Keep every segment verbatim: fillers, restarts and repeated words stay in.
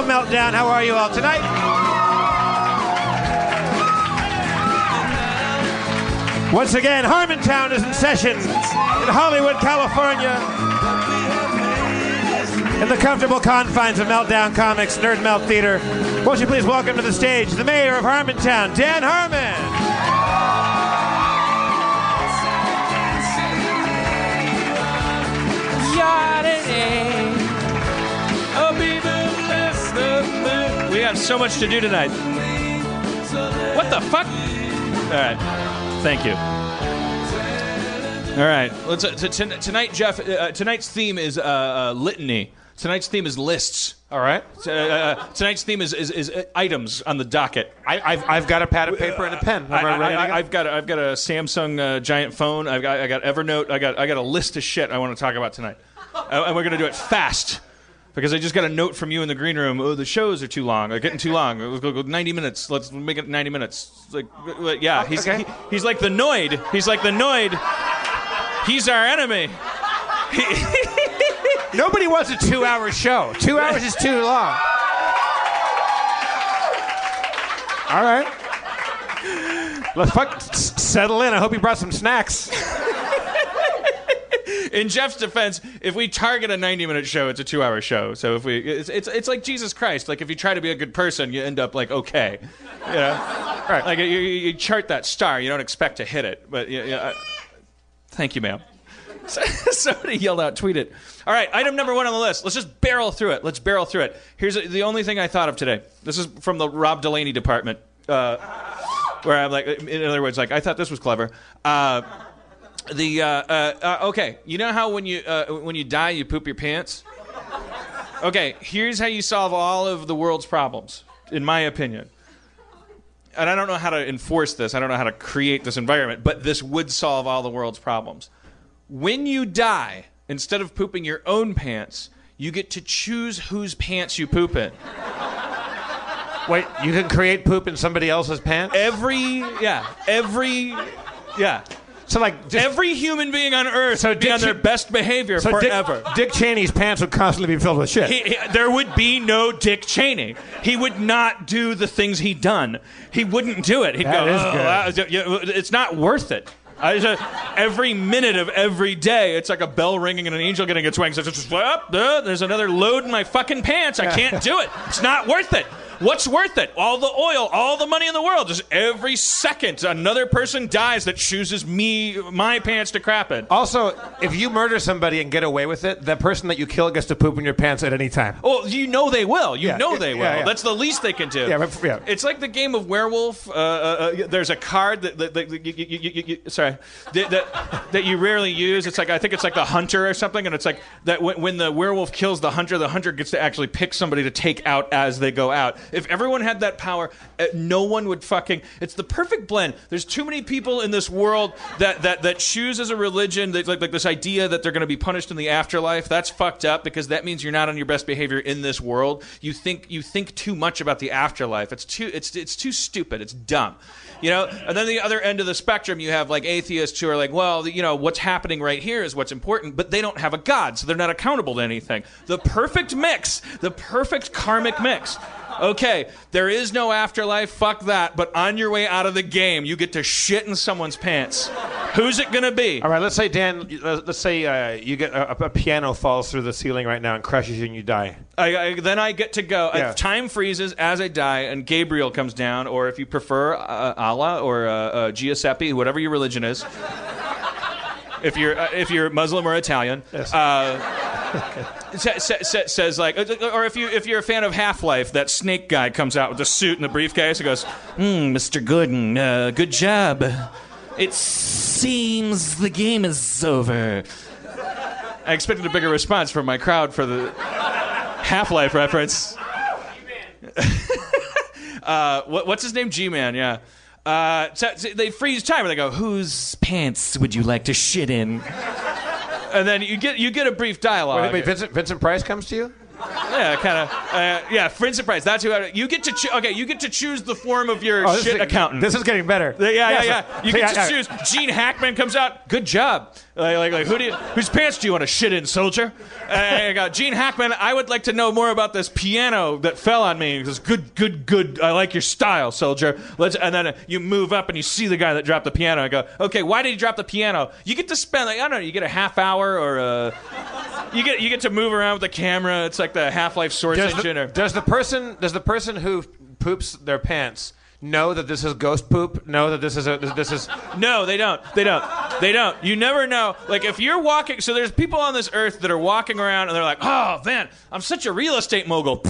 Hello, Meltdown. How are you all tonight? Once again, Harmontown is in session in Hollywood, California. In the comfortable confines of Meltdown Comics, Nerd Melt Theater, won't you please welcome to the stage the mayor of Harmontown, Dan Harmon. We have so much to do tonight. What the fuck? All right. Thank you. All right. Let's, uh, t- t- tonight, Jeff, uh, tonight's theme is uh, uh, litany. Tonight's theme is lists. All right. Uh, uh, tonight's theme is, is, is uh, items on the docket. I, I've, I've got a pad of paper and a pen. Am I, I, ready I, to go? I've got a, I've got a Samsung uh, giant phone. I've got I got Evernote. I got I got a list of shit I want to talk about tonight, uh, and we're gonna do it fast. Because I just got a note from you in the green room. Oh, the shows are too long. They're getting too long. Let's go, go ninety minutes. Let's make it ninety minutes. It's like, yeah, he's okay. he, he's like the Noid. He's like the Noid. He's our enemy. Nobody wants a two-hour show. Two hours is too long. All right. Let's fuck s- settle in. I hope you brought some snacks. In Jeff's defense, if we target a ninety-minute show, it's a two-hour show. So if we, it's, it's it's like Jesus Christ. Like if you try to be a good person, you end up like okay, you know, right? Like you, you chart that star, you don't expect to hit it. But yeah, yeah, I, thank you, ma'am. Somebody yelled out, tweet it. All right, item number one on the list. Let's just barrel through it. Let's barrel through it. Here's a, the only thing I thought of today. This is from the Rob Delaney department, uh, where I'm like, in other words, like I thought this was clever. Uh, The uh, uh, uh, okay, you know how when you uh, when you die you poop your pants? Okay, here's how you solve all of the world's problems, in my opinion. And I don't know how to enforce this. I don't know how to create this environment, but this would solve all the world's problems. When you die, instead of pooping your own pants, you get to choose whose pants you poop in. Wait, you can create poop in somebody else's pants? Every yeah, every yeah. So like just, every human being on Earth so would be Dick on their Ch- best behavior so forever. Dick, Dick Cheney's pants would constantly be filled with shit. He, he, there would be no Dick Cheney. He would not do the things he'd done. He wouldn't do it. He'd That go, is oh, good. uh, yeah, it's not worth it. I just, every minute of every day, it's like a bell ringing and an angel getting its wings. It's just, well, uh, there's another load in my fucking pants. I can't do it. It's not worth it. What's worth it? All the oil, all the money in the world. Just every second, another person dies that chooses me, my pants to crap in. Also, if you murder somebody and get away with it, the person that you kill gets to poop in your pants at any time. Well, you know they will. You Yeah, know yeah, they will. yeah, yeah. That's the least they can do. Yeah, but, yeah. It's like the game of werewolf. Uh, uh, uh, there's a card that, that, that you, you, you, you, you, sorry, that, that that you rarely use. It's like I think it's like the hunter or something, and it's like that when, when the werewolf kills the hunter, the hunter gets to actually pick somebody to take out as they go out. If everyone had that power, uh, no one would fucking. It's the perfect blend. There's too many people in this world that that that choose as a religion. That, like like this idea that they're going to be punished in the afterlife. That's fucked up because that means you're not on your best behavior in this world. You think you think too much about the afterlife. It's too it's it's too stupid. It's dumb. You know, and then the other end of the spectrum, you have like atheists who are like, well, you know, what's happening right here is what's important, but they don't have a God, so they're not accountable to anything. The perfect mix, the perfect karmic mix. Okay, there is no afterlife, fuck that, but on your way out of the game, you get to shit in someone's pants. Who's it gonna be? All right, let's say, Dan, let's say uh, you get a, a piano falls through the ceiling right now and crushes you and you die. I, I, then I get to go. Yeah. Uh, time freezes as I die, and Gabriel comes down, or if you prefer, uh, Allah or uh, uh, Giuseppe, whatever your religion is. If you're uh, if you're Muslim or Italian, Yes. uh, sa- sa- sa- says like, or if you if you're a fan of Half-Life, that Snake guy comes out with the suit and the briefcase and goes, mm, "Mister Gooden, uh, good job. It seems the game is over." I expected a bigger response from my crowd for the Half-Life reference. uh, what, what's his name? G-Man, yeah. Uh, so, so they freeze time and they go, "Whose pants would you like to shit in?" And then you get you get a brief dialogue. Wait, wait, Vincent, Vincent Price comes to you? Yeah, kind of. Uh, yeah, Vincent Price. That's who. I, you get to cho- okay. You get to choose the form of your Oh, this shit is, accountant. This is getting better. Yeah, yeah, Yes, yeah. uh, You see, get I- to I- choose. Gene Hackman comes out. Good job. Like, like, like who do you, whose pants do you want to shit in, soldier? And I go, Gene Hackman, I would like to know more about this piano that fell on me. He goes, good, good, good. I like your style, soldier. Let's. And then you move up and you see the guy that dropped the piano. I go, okay, why did he drop the piano? You get to spend, like, I don't know, you get a half hour or a, you get you get to move around with the camera. It's like the Half-Life Source Does engine. the, Or, does the person does the person who poops their pants know that this is ghost poop? Know that this is a this is No, they don't. They don't. They don't. You never know. Like, if you're walking... So there's people on this earth that are walking around and they're like, oh, man, I'm such a real estate mogul.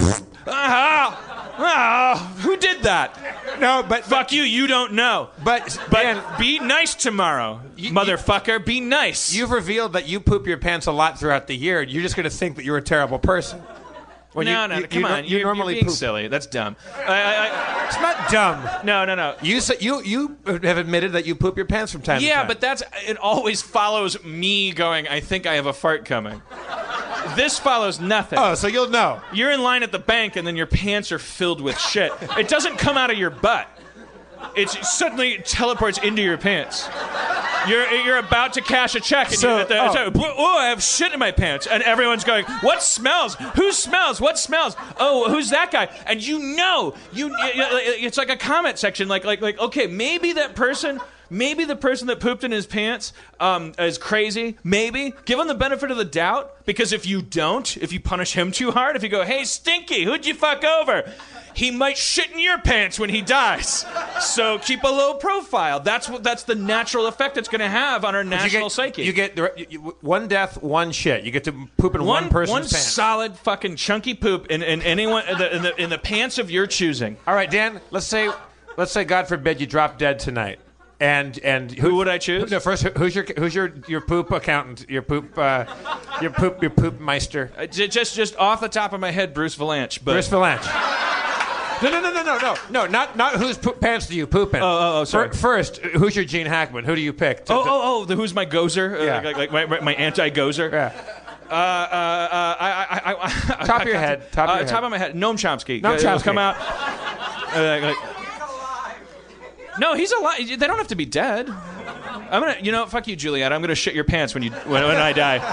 ah, ah, who did that? no, but Fuck you, you don't know. But But Dan, be nice tomorrow, You- motherfucker. Be nice. you've revealed that you poop your pants a lot throughout the year. You're just going to think that you're a terrible person. When no, you, no, you, come you, on. You You're, normally you're being poop. silly. That's dumb. I, I, I, It's not dumb. no, no, no. You sa- you you have admitted that you poop your pants from time to Yeah, time. but that's it. Always follows me going, I think I have a fart coming. This follows nothing. oh, so you'll know. You're in line at the bank and then your pants are filled with shit. It doesn't come out of your butt. It suddenly teleports into your pants. You're you're about to cash a check and So- you, at the, oh. it's like, oh, I have shit in my pants, and everyone's going, what smells? Who smells? What smells? Oh, who's that guy? And you know, you it's like a comment section, like like like okay, maybe that person. Maybe the person that pooped in his pants um, is crazy. Maybe. Give him the benefit of the doubt. Because if you don't, if you punish him too hard, if you go, hey, Stinky, who'd you fuck over? He might shit in your pants when he dies. So keep a low profile. That's what. That's the natural effect it's going to have on our You national get, psyche. you get the, you, one death, one shit. You get to poop in one, one, person's one pants. solid fucking chunky poop in, in anyone in the, in the in the pants of your choosing. All right, Dan. Let's say, let's say, God forbid, you drop dead tonight. And and Who would I choose? No, first, who's your who's your your poop accountant? Your poop uh, your poop your poop meister. Uh, j- just just off the top of my head, Bruce Valanche. But Bruce Valanche. No, no, no, no, no, no, no. Not not whose poop pants do you poop in? Oh, oh, oh, sorry. Fir- First, who's your Gene Hackman? Who do you pick? to- Oh, to- oh, oh! The, who's my gozer? Uh, Yeah. Like, like my, my, my anti-gozer. Yeah. Uh, uh, uh, I, I, I, I, Top of your head. Top of uh, your head. Top of my head. Noam Chomsky. Noam Uh, Chomsky. Come out. Uh, like, no, he's alive. They don't have to be dead. I'm gonna, you know, fuck you, Juliet. I'm gonna shit your pants when you when, when I die.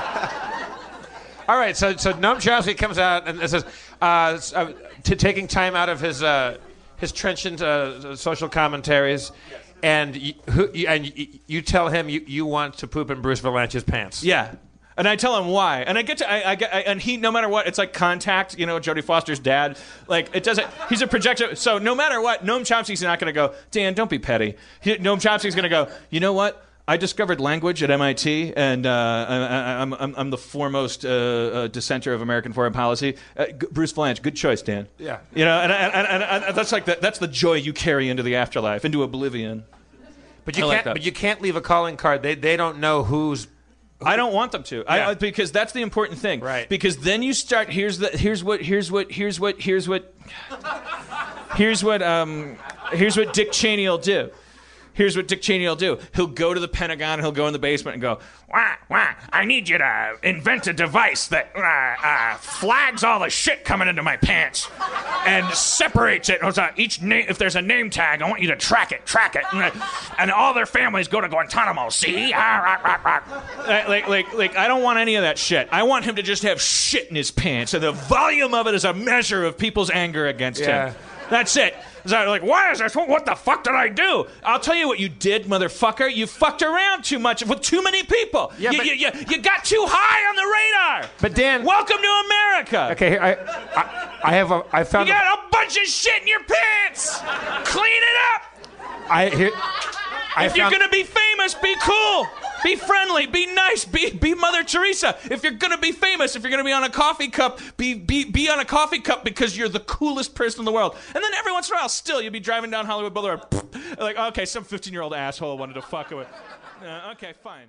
All right, so so Noam Chomsky comes out and says, uh, s- uh, t- taking time out of his uh, his trenchant uh, social commentaries, and you, who, you, and you, you tell him you, you want to poop in Bruce Valanche's pants. Yeah. And I tell him why, and I get to, I, I get, I, and he, no matter what, it's like Contact, you know, Jodie Foster's dad. Like it doesn't. He's a projector, so no matter what, Noam Chomsky's not going to go, Dan, don't be petty. He, Noam Chomsky's going to go, you know what? I discovered language at M I T, and uh, I, I'm, I'm, I'm the foremost uh, uh, dissenter of American foreign policy. Uh, G- Bruce Valanche, good choice, Dan. Yeah. You know, and, and, and, and, and that's like the, that's the joy you carry into the afterlife, into oblivion. But you I like can't. that. But you can't leave a calling card. They they don't know who's. I don't want them to. Yeah. I, because that's the important thing. Right. Because then you start. Here's the. Here's what. Here's what. Here's what. Here's what. Here's what. Um. Here's what Dick Cheney will do. Here's what Dick Cheney will do. He'll go to the Pentagon. He'll go in the basement and go, wah, wah, I need you to invent a device that uh, uh, flags all the shit coming into my pants and separates it. Uh, each name, if there's a name tag, I want you to track it, track it, and, uh, and all their families go to Guantanamo. See, ah, rah, rah, rah. Uh, like, like, like, I don't want any of that shit. I want him to just have shit in his pants, and the volume of it is a measure of people's anger against Yeah. him. That's it. So like, why is this? What the fuck did I do? I'll tell you what you did, motherfucker. You fucked around too much with too many people. Yeah, you, but- you, you, you got too high on the radar. But Dan. Welcome to America. Okay, here, I, I I have a I You found. got a bunch of shit in your pants. Clean it up. a, I here. I If you're found- gonna be famous, be cool. Be friendly. Be nice. Be be Mother Teresa. If you're gonna be famous, if you're gonna be on a coffee cup, be be be on a coffee cup because you're the coolest person in the world. And then every once in a while, still, you'll be driving down Hollywood Boulevard, like, okay, some fifteen-year-old asshole wanted to fuck with. Uh, okay, fine.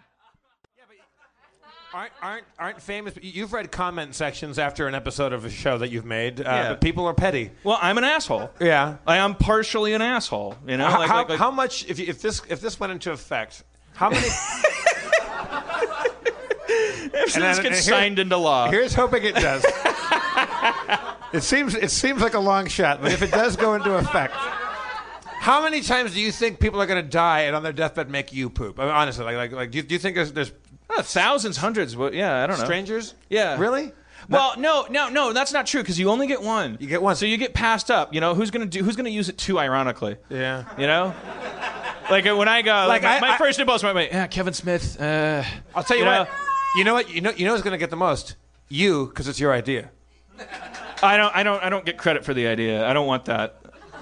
Aren't aren't aren't famous? You've read comment sections after an episode of a show that you've made, uh, Yeah. but people are petty. Well, I'm an asshole. Yeah. I am partially an asshole. You know, How, like, how, like, like, how much if you, if this if this went into effect? How many? if and this then- gets and here- signed into law. Here's hoping it does. It seems it seems like a long shot, but if it does go into effect, how many times do you think people are going to die and on their deathbed make you poop? I mean, honestly, like like like do you, do you think there's, there's Uh, thousands, hundreds. Well, yeah, I don't know. Strangers? Yeah. Really? Well, no, no, no. That's not true because you only get one. You get one. So you get passed up. You know who's gonna do? Who's gonna use it too? Ironically. Yeah. You know. Like uh, when I go, like, Like, my, I- my I- first impulse might be, yeah, Kevin Smith. Uh, I'll tell you, you what. know, You know what? You know. You know who's going to get the most? You, because it's your idea. I don't, I don't, I don't get credit for the idea. I don't want that.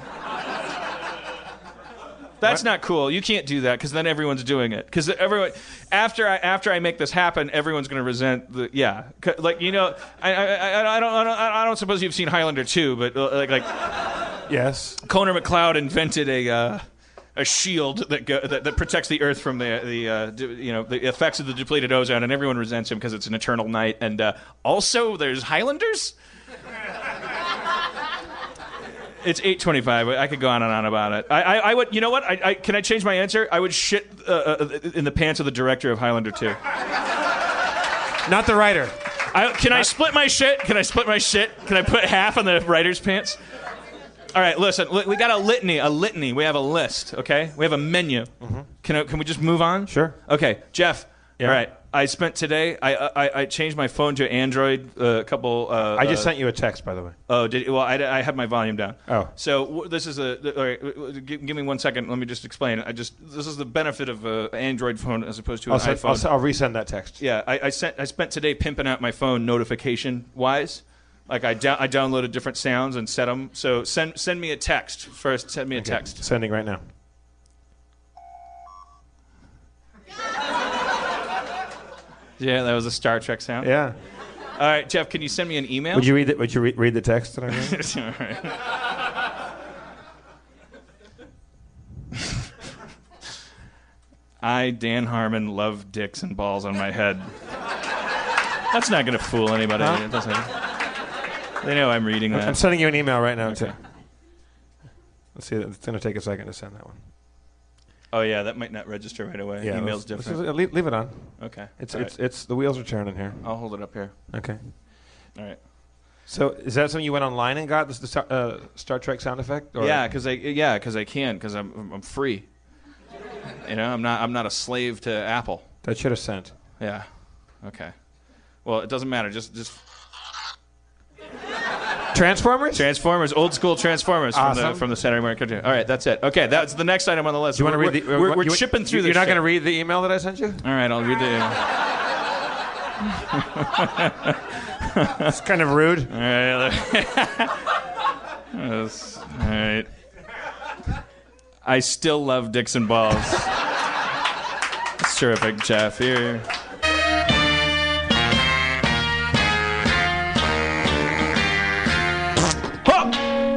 That's What? not cool. You can't do that because then everyone's doing it. Because everyone, after I after I make this happen, everyone's going to resent the yeah. 'Cause, like you know, I I, I, I don't I don't I don't suppose you've seen Highlander two, but uh, like like Yes. Connor McLeod invented a. Uh, A shield that, go, that that protects the Earth from the the uh, d- you know the effects of the depleted ozone, and everyone resents him because it's an eternal night. And uh, also, there's Highlanders. It's eight twenty-five. I could go on and on about it. I, I, I would. You know what? I, I can I change my answer? I would shit uh, uh, in the pants of the director of Highlander two. Not the writer. I, can I split my shit? Can I split my shit? Can I put half on the writer's pants? All right, listen. We got a litany. A litany. We have a list. Okay. We have a menu. Mm-hmm. Can I, Can we just move on? Sure. Okay, Jeff. Yeah. All right. I spent today. I I, I changed my phone to Android. Uh, a couple. Uh, I just uh, sent you a text, by the way. Oh, did well? I, I had my volume down. Oh. So w- this is a. All right. w- w- Give, give me one second. Let me just explain. I just. This is the benefit of an Android phone as opposed to an I'll, send, iPhone. I'll, s- I'll resend that text. Yeah, I, I sent. I spent today pimping out my phone notification wise. Like I, do- I downloaded different sounds and set them. So send send me a text first. Send me a Okay. text. Sending right now. Yeah, that was a Star Trek sound. Yeah. All right, Jeff, can you send me an email? Would you read the, Would you re- read the text that I read? All right. I, Dan Harmon, love dicks and balls on my head. That's not going to fool anybody. Huh? It doesn't. They know I'm reading that. I'm sending you an email right now, Okay. too. Let's see. It's going to take a second to send that one. Oh yeah, that might not register right away. Yeah, Email's let's- different. let's- leave, leave it on. Okay. It's All it's right. it's the wheels are turning here. I'll hold it up here. Okay. All right. So is that something you went online and got this the Star, uh, Star Trek sound effect? Or? Yeah, because I yeah, 'cause I can because I'm I'm free. You know, I'm not I'm not a slave to Apple. That should have sent. Yeah. Okay. Well, it doesn't matter. Just just Transformers? Transformers, old school Transformers from the Awesome. from the Saturday morning cartoon. All right, that's it. Okay, that's the next item on the list. Do you want to We're- read the? We're, we're you- chipping through you, this. You're not shit. going to read the email that I sent you? All right, I'll read the. It's kind of rude. All right. Yes, all right. I still love dicks and balls. It's terrific, Jeff. Here. Huh!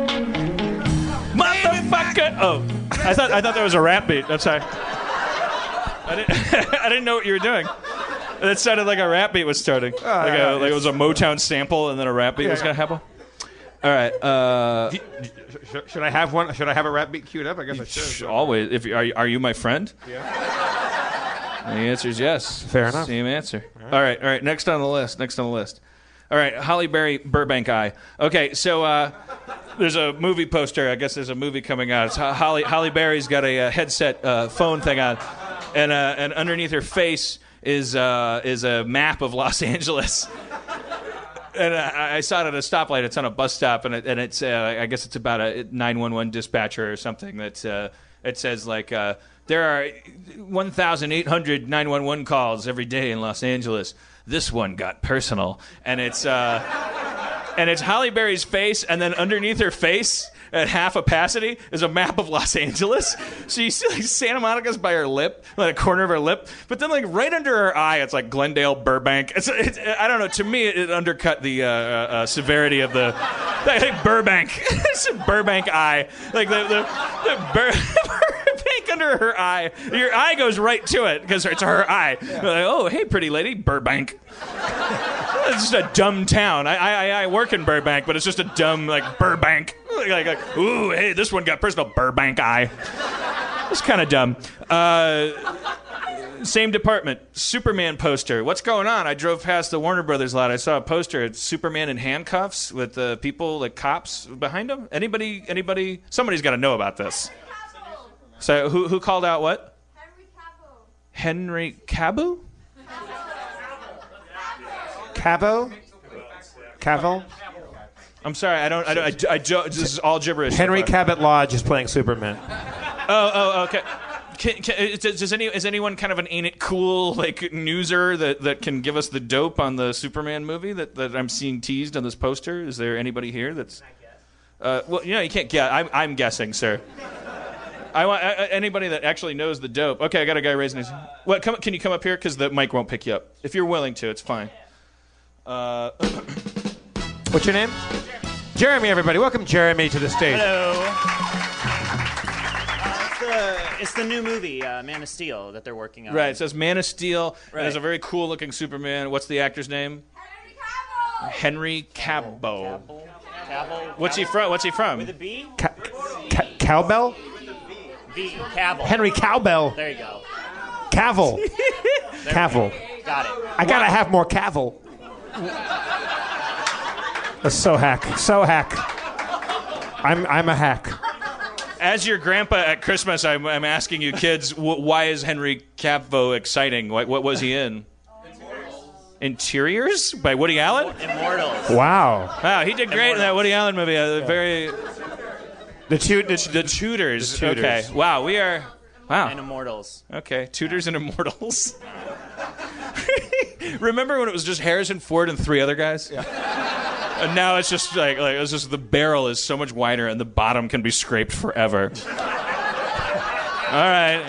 Motherfucker! Oh, I thought I thought that was a rap beat. I'm sorry. I didn't, I didn't know what you were doing. That sounded like a rap beat was starting. like, yeah, a, like it was a Motown sample, and then a rap beat was yeah. gonna happen. All right. Uh, Should, should I have one? Should I have a rap beat queued up? I guess I should. sh- always. If you- are you, are you my friend? Yeah. The answer is yes. Fair enough. Same answer. All right. All right. Next on the list. Next on the list. All right. Holly Berry, Burbank Eye. Okay. So uh, there's a movie poster. I guess there's a movie coming out. It's Ho- Holly Holly Berry's got a, uh headset uh, phone thing on, and uh, and underneath her face is uh, is a map of Los Angeles. And I, I saw it at a stoplight. It's on a bus stop, and, it, and it's uh, I guess it's about a nine one one dispatcher or something. That uh, it says like uh, there are one thousand eight hundred nine one one calls every day in Los Angeles. This one got personal, and it's uh, and it's Holly Berry's face, and then underneath her face at half opacity is a map of Los Angeles. So you see like Santa Monica's by her lip, like a corner of her lip, but then like right under her eye, it's like Glendale, Burbank. It's, it's I don't know. To me, it undercut the uh, uh, severity of the like Burbank. It's a Burbank eye, like the the, the Bur- Burbank under her eye. Your eye goes right to it because it's her eye. Like, oh, hey, pretty lady, Burbank. It's just a dumb town. I, I I work in Burbank, but it's just a dumb like Burbank. Like, like, like ooh, hey, this one got personal. Burbank eye. It's kind of dumb. Uh, same department. Superman poster. What's going on? I drove past the Warner Brothers lot. I saw a poster. It's Superman in handcuffs with uh, people like cops behind him. Anybody? Anybody? Somebody's got to know about this. So who who called out what? Henry Cavill. Henry Cavill? Cabo? Cavill? I'm sorry, I don't. I don't. I, I, I, this is all gibberish. Henry Cabot Lodge is playing Superman. Oh, oh, okay. Can, can, does, does any is anyone kind of an ain't it cool like newser that, that can give us the dope on the Superman movie that, that I'm seeing teased on this poster? Is there anybody here that's? Uh, well, you know, you can't guess. I'm, I'm guessing, sir. I want uh, anybody that actually knows the dope. Okay, I got a guy raising his. What? Come, can you come up here because the mic won't pick you up. If you're willing to, it's fine. Uh, What's your name? Jeremy, everybody. Welcome Jeremy to the stage. Hello. Uh, it's, the, it's the new movie, uh, Man of Steel, that they're working on. right. It says Man of Steel. Right. It has a very cool looking Superman. What's the actor's name? Henry Cavill. Cavill. Cavill. What's he from? What's he from? With a B? Ca- ca- cowbell? V. Cavill. Henry Cowbell. There you go. Cavill. Cavill. Got it. I gotta have more Cavill. That's so hack. So hack. I'm I'm a hack. As your grandpa at Christmas, I'm, I'm asking you kids, wh- why is Henry Cavill exciting? What, what was he in? Interiors by Woody Allen? Immortals. Wow. Wow, he did great in that Woody Allen movie. Uh, very The two the, the Tudors. The Tudors. Okay. Wow, we are. Wow. And Immortals. Okay, Tudors and Immortals. Remember when it was just Harrison Ford and three other guys? Yeah. And now it's just like like it's just the barrel is so much wider and the bottom can be scraped forever. All right.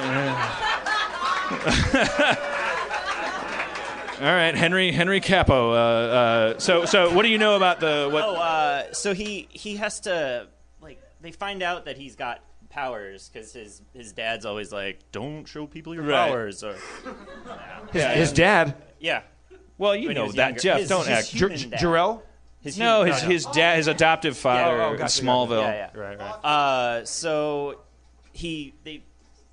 All right, Henry Henry Capo. Uh, uh, so so what do you know about the what? Oh, uh, so he he has to like they find out that he's got powers because his his dad's always like, don't show people your Right. powers or his, his dad. yeah. well, you When he know was that younger. Jeff. His- don't his act. human J- dad. Jarrell? His No, human- his his dad, his adoptive father oh, in gotcha, Smallville. Yeah, yeah. Right, right. Uh, so he they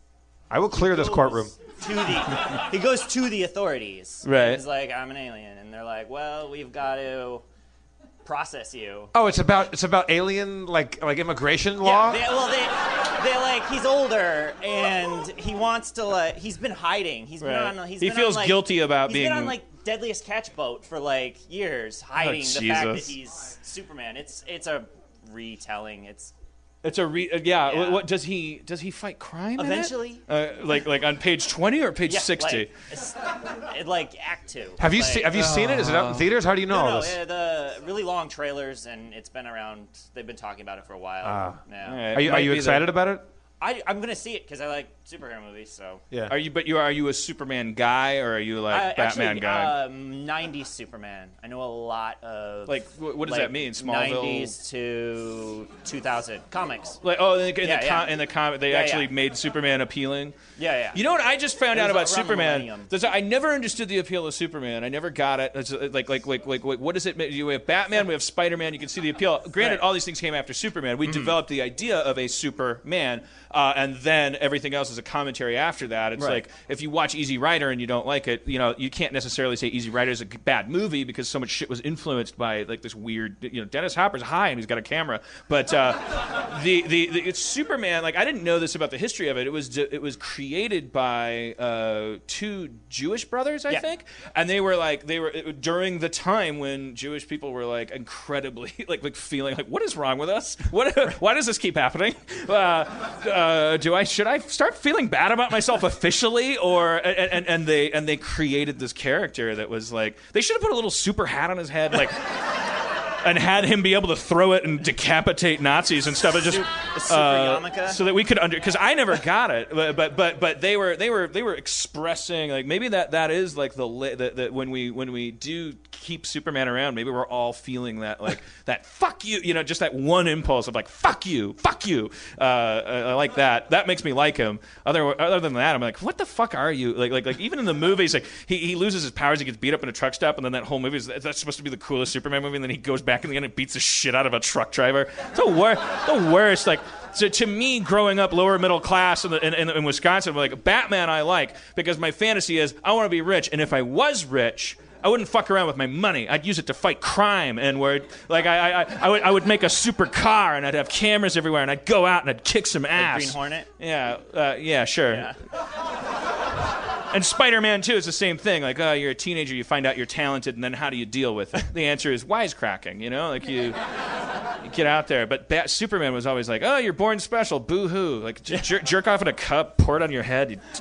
I will clear this goes courtroom. To the, he goes to the authorities. Right. He's like, I'm an alien, and they're like, well, we've got to process you. Oh, it's about it's about alien like like immigration law. Yeah, they, well, they, they like he's older and he wants to like he's been hiding. He's been Right. on. He's He been feels on, like, guilty about he's being- been on like Deadliest Catch Boat for like years, hiding the fact that Jesus. he's Superman. It's it's a retelling. It's It's a re- uh, yeah. Yeah. What, what does he does he fight crime? in it? Eventually. uh, like like on page twenty or page yeah, sixty. Like, it's, it, like Act Two. Have you like, seen Have you seen it? Is it out in theaters? How do you know No, all no, this? uh, the really long trailers, and it's been around. They've been talking about it for a while Ah. now. All right. Are you, Might are you be the- excited about it? I, I'm gonna see it because I like superhero movies. So Yeah. Are you? But you are you a Superman guy or are you like Uh, Batman actually, guy? Um, nineties Superman. I know a lot of Like, wh- what does like, that mean? Smallville? nineties to two thousand comics. Like oh, in the, in Yeah, the, yeah. com- in the comic they Yeah, actually yeah. made Superman appealing. Yeah, yeah. You know what I just found It out was about around the Superman? millennium. There's a- I never understood the appeal of Superman. I never got it. It's like like like like, like what does it mean? We have Batman, we have Spider-Man. You can see the appeal. Granted, Right. all these things came after Superman. We developed the idea of a Superman, uh, and then everything else is a commentary after that. It's Right. like if you watch Easy Rider and you don't like it, you know, you can't necessarily say Easy Rider is a bad movie because so much shit was influenced by like this weird, you know, Dennis Hopper's high and he's got a camera, but uh, the, the the it's Superman. Like I didn't know this about the history of it. It was it was created by uh, two Jewish brothers, I Yeah. think, and they were like they were it, during the time when Jewish people were like incredibly like like feeling like what is wrong with us? What why does this keep happening? Uh, uh, do I should I start feeling bad about myself officially, or and, and and they and they created this character that was like they should have put a little super hat on his head like. And had him be able to throw it and decapitate Nazis and stuff. It just A super uh, yarmulke? so that we could under because I never got it, but, but but but they were they were they were expressing like maybe that that is like the li- that that when we when we do keep Superman around, maybe we're all feeling that like that fuck you, you know, just that one impulse of like fuck you, fuck you. Uh, I, I like that. That makes me like him. Other other than that, I'm like, what the fuck are you? Like like like even in the movies, like he, he loses his powers, he gets beat up in a truck stop, and then that whole movie is that's supposed to be the coolest Superman movie, and then he goes back in the end and beats the shit out of a truck driver. It's the worst. The worst. Like. So to me, growing up lower middle class in, the, in, in, in Wisconsin, like Batman, I like because my fantasy is I want to be rich, and if I was rich, I wouldn't fuck around with my money. I'd use it to fight crime, and where like I, I, I would I would make a super car, and I'd have cameras everywhere, and I'd go out and I'd kick some ass. Green Hornet. Yeah, uh, yeah, sure. Yeah. And Spider-Man too is the same thing. Like, oh, you're a teenager, you find out you're talented, and then how do you deal with it? The answer is wisecracking. You know, like you, you get out there. But Bat- Superman was always like, oh, you're born special, boo-hoo. Like j- jer- jerk off in a cup, pour it on your head. You-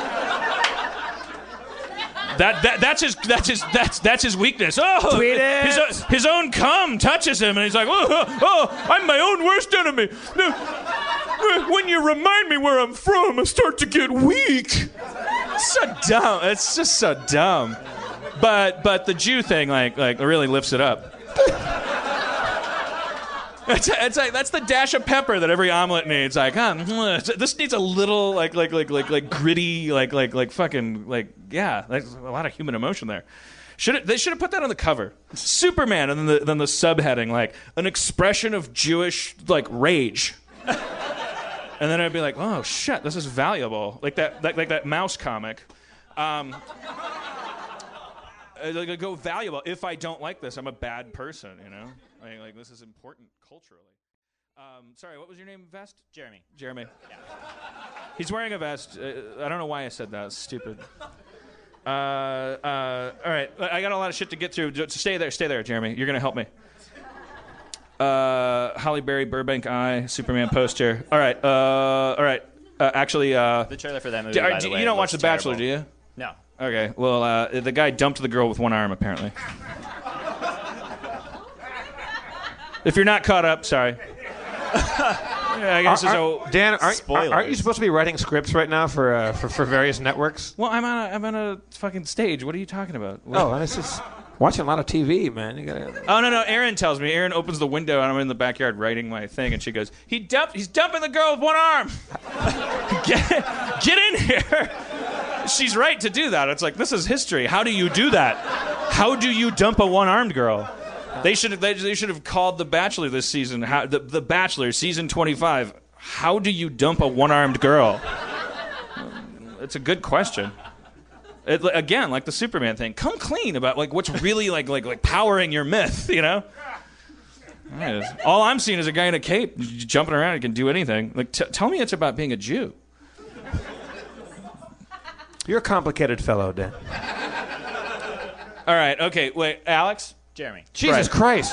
That, that that's his that's his that's that's his weakness. Oh, Tweet it. his o- his own cum touches him, and he's like, oh, oh, oh, I'm my own worst enemy. No, when you remind me where I'm from, I start to get weak. It's so dumb. It's just so dumb. But but the Jew thing like like really lifts it up. It's, it's like that's the dash of pepper that every omelet needs. Like, huh, this needs a little like like like like like gritty like like like fucking like yeah, there's a lot of human emotion there. Should it, they should have put that on the cover, Superman, and then the then the subheading like an expression of Jewish like rage. And then I'd be like, oh shit, this is valuable. Like that like like that mouse comic. Um, like go valuable. If I don't like this, I'm a bad person. You know. Like, like this is important culturally. Um, sorry, what was your name? Vest? Jeremy. Jeremy. Yeah. He's wearing a vest. Uh, I don't know why I said that. It's stupid. Uh, uh, all right, I got a lot of shit to get through. Just stay there, stay there, Jeremy. You're gonna help me. Uh, Holly Berry, Burbank Eye, Superman poster. All right, uh, all right. Uh, actually, uh, The trailer for that movie. d- by are- the do- way, you don't watch looks The Bachelor, terrible. do you? No. Okay. Well, uh, the guy dumped the girl with one arm, apparently. If you're not caught up, sorry. Yeah, I guess Are- so. are- Dan, aren't, Spoilers. aren't you supposed to be writing scripts right now for uh, for, for various networks? Well, I'm on a, I'm on a fucking stage. What are you talking about? What- Oh, and it's just watching a lot of T V, man. You gotta. Oh no no! Erin tells me. Erin opens the window and I'm in the backyard writing my thing, and she goes, "He dumped. He's dumping the girl with one arm. get, get in here." She's right to do that. It's like this is history. How do you do that? How do you dump a one-armed girl? They should they, they should have called The Bachelor this season. How, the The Bachelor season twenty-five. How do you dump a one-armed girl? It's a good question. It, again, like the Superman thing, come clean about like what's really like like like powering your myth. You know. Yes. All I'm seeing is a guy in a cape j- jumping around. He can do anything. Like, t- tell me it's about being a Jew. You're a complicated fellow, Dan. All right. Okay. Wait, Alex. Jeremy. Jesus Right. Christ.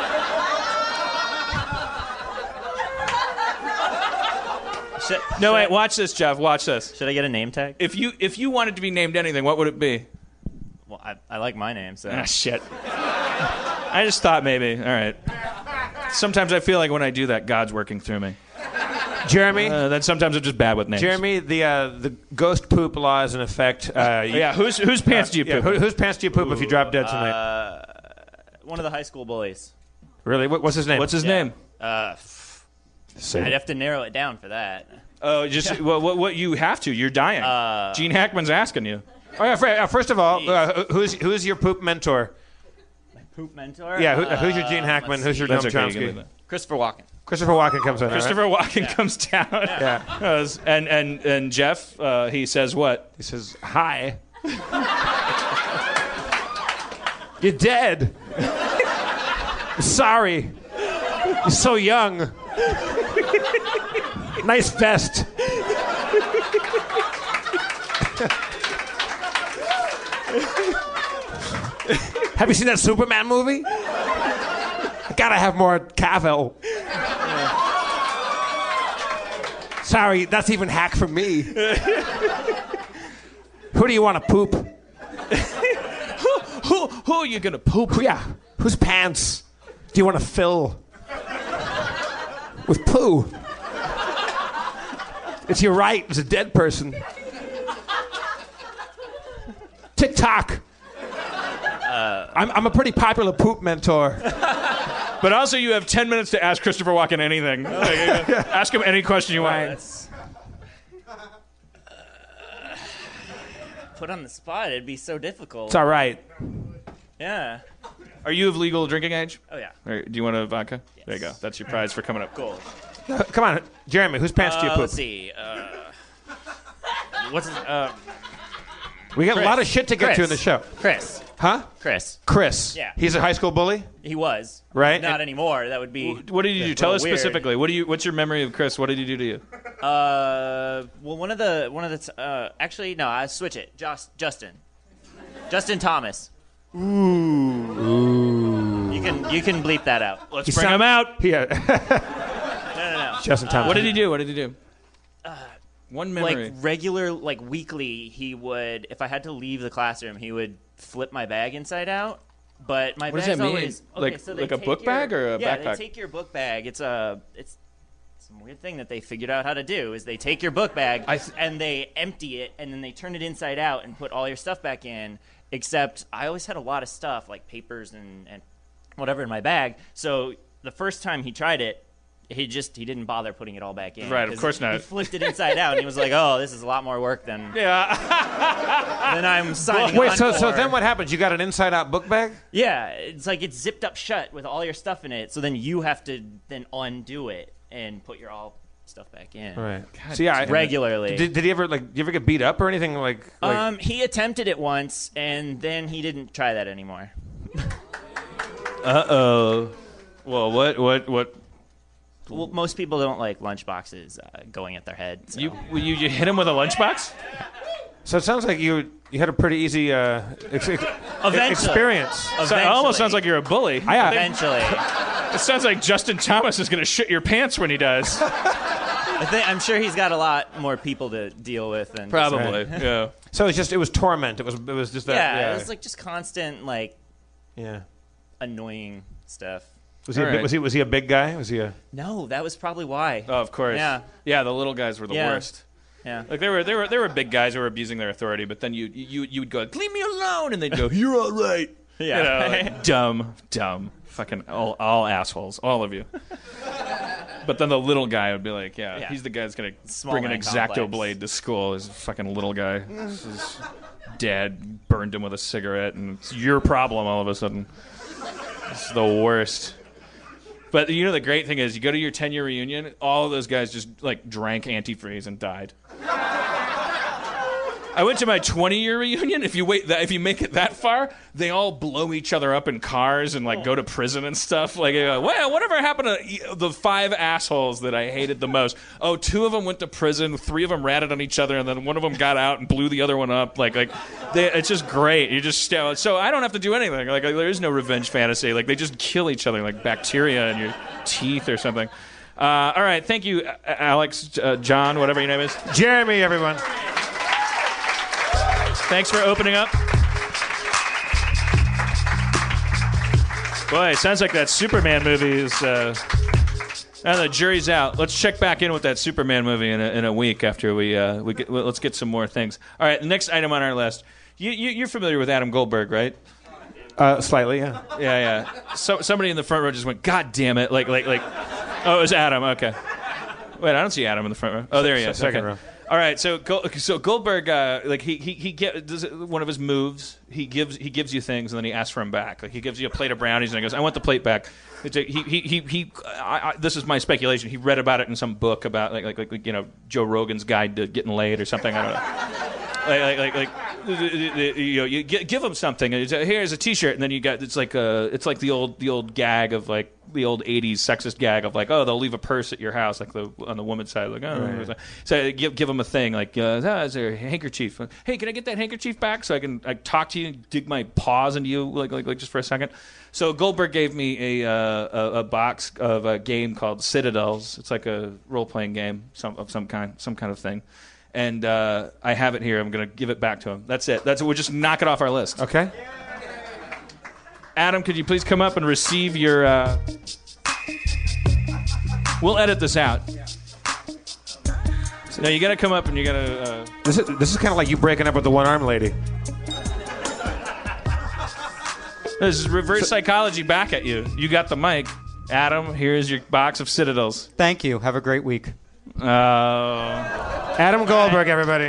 Should, No, should wait. I, Watch this, Jeff. Watch this. should I get a name tag? If you if you wanted to be named anything, what would it be? Well, I, I like my name, so. Ah, shit. I just thought maybe. All right. Sometimes I feel like when I do that, God's working through me. Jeremy. Uh, then sometimes I'm just bad with names. Jeremy, the uh, the ghost poop law is in effect. Uh, you- Yeah. Whose whose pants do you yeah, poop? who, whose pants do you poop if you drop dead tonight? Uh, one of the high school bullies. Really? What, what's his name? What's his Yeah. name? Uh, Say I'd it. have to narrow it down for that. Oh, just well, what, what you have to. You're dying. Uh, Gene Hackman's asking you. Oh, yeah, fir- uh, first of all, uh, who's who's your poop mentor? Poop mentor? Yeah, who, who's your Gene Uh, Hackman? let's Who's your That's Noam okay. You can Chomsky? leave it. Christopher Walken. Christopher Walken comes in. Christopher Walken comes down. Yeah. Goes- and and and Jeff, uh, he says what? He says, "Hi." You're dead. Sorry. You're so young. Nice vest. Have you seen that Superman movie? I gotta have more Cavill. Sorry, that's even hack for me. Who do you want to poop? Who who are you gonna poop? Who, yeah, whose pants do you want to fill with poo? It's your right as a dead person. TikTok. Uh, I'm, I'm a pretty popular poop mentor. But also, you have ten minutes to ask Christopher Walken anything. Like, uh, ask him any question you want. That's, uh, put on the spot, it'd be so difficult. It's all right. Yeah. Are you of legal drinking age? Oh, yeah. Or do you want a vodka? There you go. That's your prize for coming up. Cool. Come on, Jeremy, whose pants do you Uh, poop? let's see. Uh, what's his, uh, We got Chris. a lot of shit to get Chris. to in the show. Chris. Huh? Chris. Chris. Yeah. He's a high school bully? He was. Right. Not And- anymore. That would be. What did you do? a Tell little us weird. specifically. What do you? What's your memory of Chris? What did he do to you? Uh, well, one of the one of the t- uh, actually no, I switch it. Just Justin, Justin Thomas. Ooh. You can you can bleep that out. Let's He bring sound- him out. Yeah. No, no, no. Justin Thomas. What did he do? What did he do? One memory. Like regular, like weekly, he would. If I had to leave the classroom, he would flip my bag inside out. But my What does bag's that mean? always okay, Like- so they like a take book your- bag or a yeah, backpack? they take your book bag. It's a it's some weird thing that they figured out how to do is they take your book bag I th- and they empty it and then they turn it inside out and put all your stuff back in. Except I always had a lot of stuff like papers and and whatever in my bag. So the first time he tried it, he just he didn't bother putting it all back in. Right, of 'cause course not. He flipped it inside out and he was like, "Oh, this is a lot more work than yeah. than I'm signing Wait, on so so for." then what happens? You got an inside-out book bag? Yeah, it's like it's zipped up shut with all your stuff in it. So then you have to then undo it and put your all stuff back in. Right. So yeah, I- Regularly. Did, did he ever like? Did you ever get beat up or anything like? like Um, he attempted it once and then he didn't try that anymore. Uh oh. Well, what what what? Well, most people don't like lunch boxes uh, going at their head. So. You, you you hit him with a lunchbox? so it sounds like you you had a pretty easy uh, ex- ex- Eventually. experience. So it almost sounds like you're a bully. I, Eventually. It sounds like Justin Thomas is going to shit your pants when he does. I think, I'm sure he's got a lot more people to deal with than Probably. Yeah. so it's just it was torment. It was it was just that. Yeah, Yeah, it was like just constant like yeah. annoying stuff. Was he, a All big, right. was he was he a big guy? Was he a? No, that was probably why. Oh, of course. Yeah. Yeah, the little guys were the Yeah. worst. Yeah. Like they were, they were, they were big guys who were abusing their authority. But then you, you, you would go, "Leave me alone," and they'd go, "You're all right." Yeah. You know, like, dumb, dumb, fucking all, all assholes, all of you. But then the little guy would be like, "Yeah, Yeah. he's the guy that's gonna Small bring an man X-Acto complex. blade to school." Is a fucking little guy. His dad burned him with a cigarette, and it's your problem all of a sudden. It's the worst. But you know the great thing is, you go to your ten-year reunion, all of those guys just like drank antifreeze and died. I went to my twenty-year reunion. If you wait, that, if you make it that far, they all blow each other up in cars and like go to prison and stuff. Like, uh, well, whatever happened to e- the five assholes that I hated the most? Oh, two of them went to prison. Three of them ratted on each other, and then one of them got out and blew the other one up. Like, like, they, it's just great. You just st- so I don't have to do anything. Like, there is no revenge fantasy. Like, they just kill each other, like bacteria in your teeth or something. Uh, all right, thank you, A- Alex, uh, John, whatever your name is. Jeremy, everyone. Thanks for opening up. Boy, it sounds like that Superman movie is. Uh, and the jury's out. Let's check back in with that Superman movie in a, in a week after we uh, we get. Well, let's get some more things. All right, the next item on our list. You, you you're familiar with Adam Goldberg, right? Uh, slightly, yeah. Yeah, yeah. So somebody in the front row just went, "God damn it!" Like like like. Oh, it was Adam. Okay. Wait, I don't see Adam in the front row. Oh, there he is. Second Okay. row. All right, so Gold, so Goldberg, uh, like he he he get, does it, one of his moves. He gives he gives you things and then he asks for them back. Like he gives you a plate of brownies and he goes, "I want the plate back." It's a, he he he, he I, I, this is my speculation. He read about it in some book about like like, like you know Joe Rogan's Guide to Getting Laid or something. I don't know. Like, like, like, like, you know, you give them something. It's a, here's a T-shirt, and then you got it's like a, it's like the old, the old gag of like the old eighties sexist gag of like, oh, they'll leave a purse at your house, like the on the woman's side, like, oh, Right. so give give them a thing, like, uh, ah, is there a handkerchief? Hey, can I get that handkerchief back so I can I talk to you, and dig my paws into you, like, like, like, just for a second. So Goldberg gave me a uh, a, a box of a game called Citadels. It's like a role playing game, some of some kind, some kind of thing. And uh, I have it here. I'm going to give it back to him. That's it. That's it. We'll just knock it off our list. Okay. Adam, could you please come up and receive your... Uh... We'll edit this out. No, you got to come up and you got to... Uh... This is this is kind of like you breaking up with the one arm lady. This is reverse psychology back at you. You got the mic. Adam, here's your box of Citadels. Thank you. Have a great week. Oh... Adam Goldberg, everybody.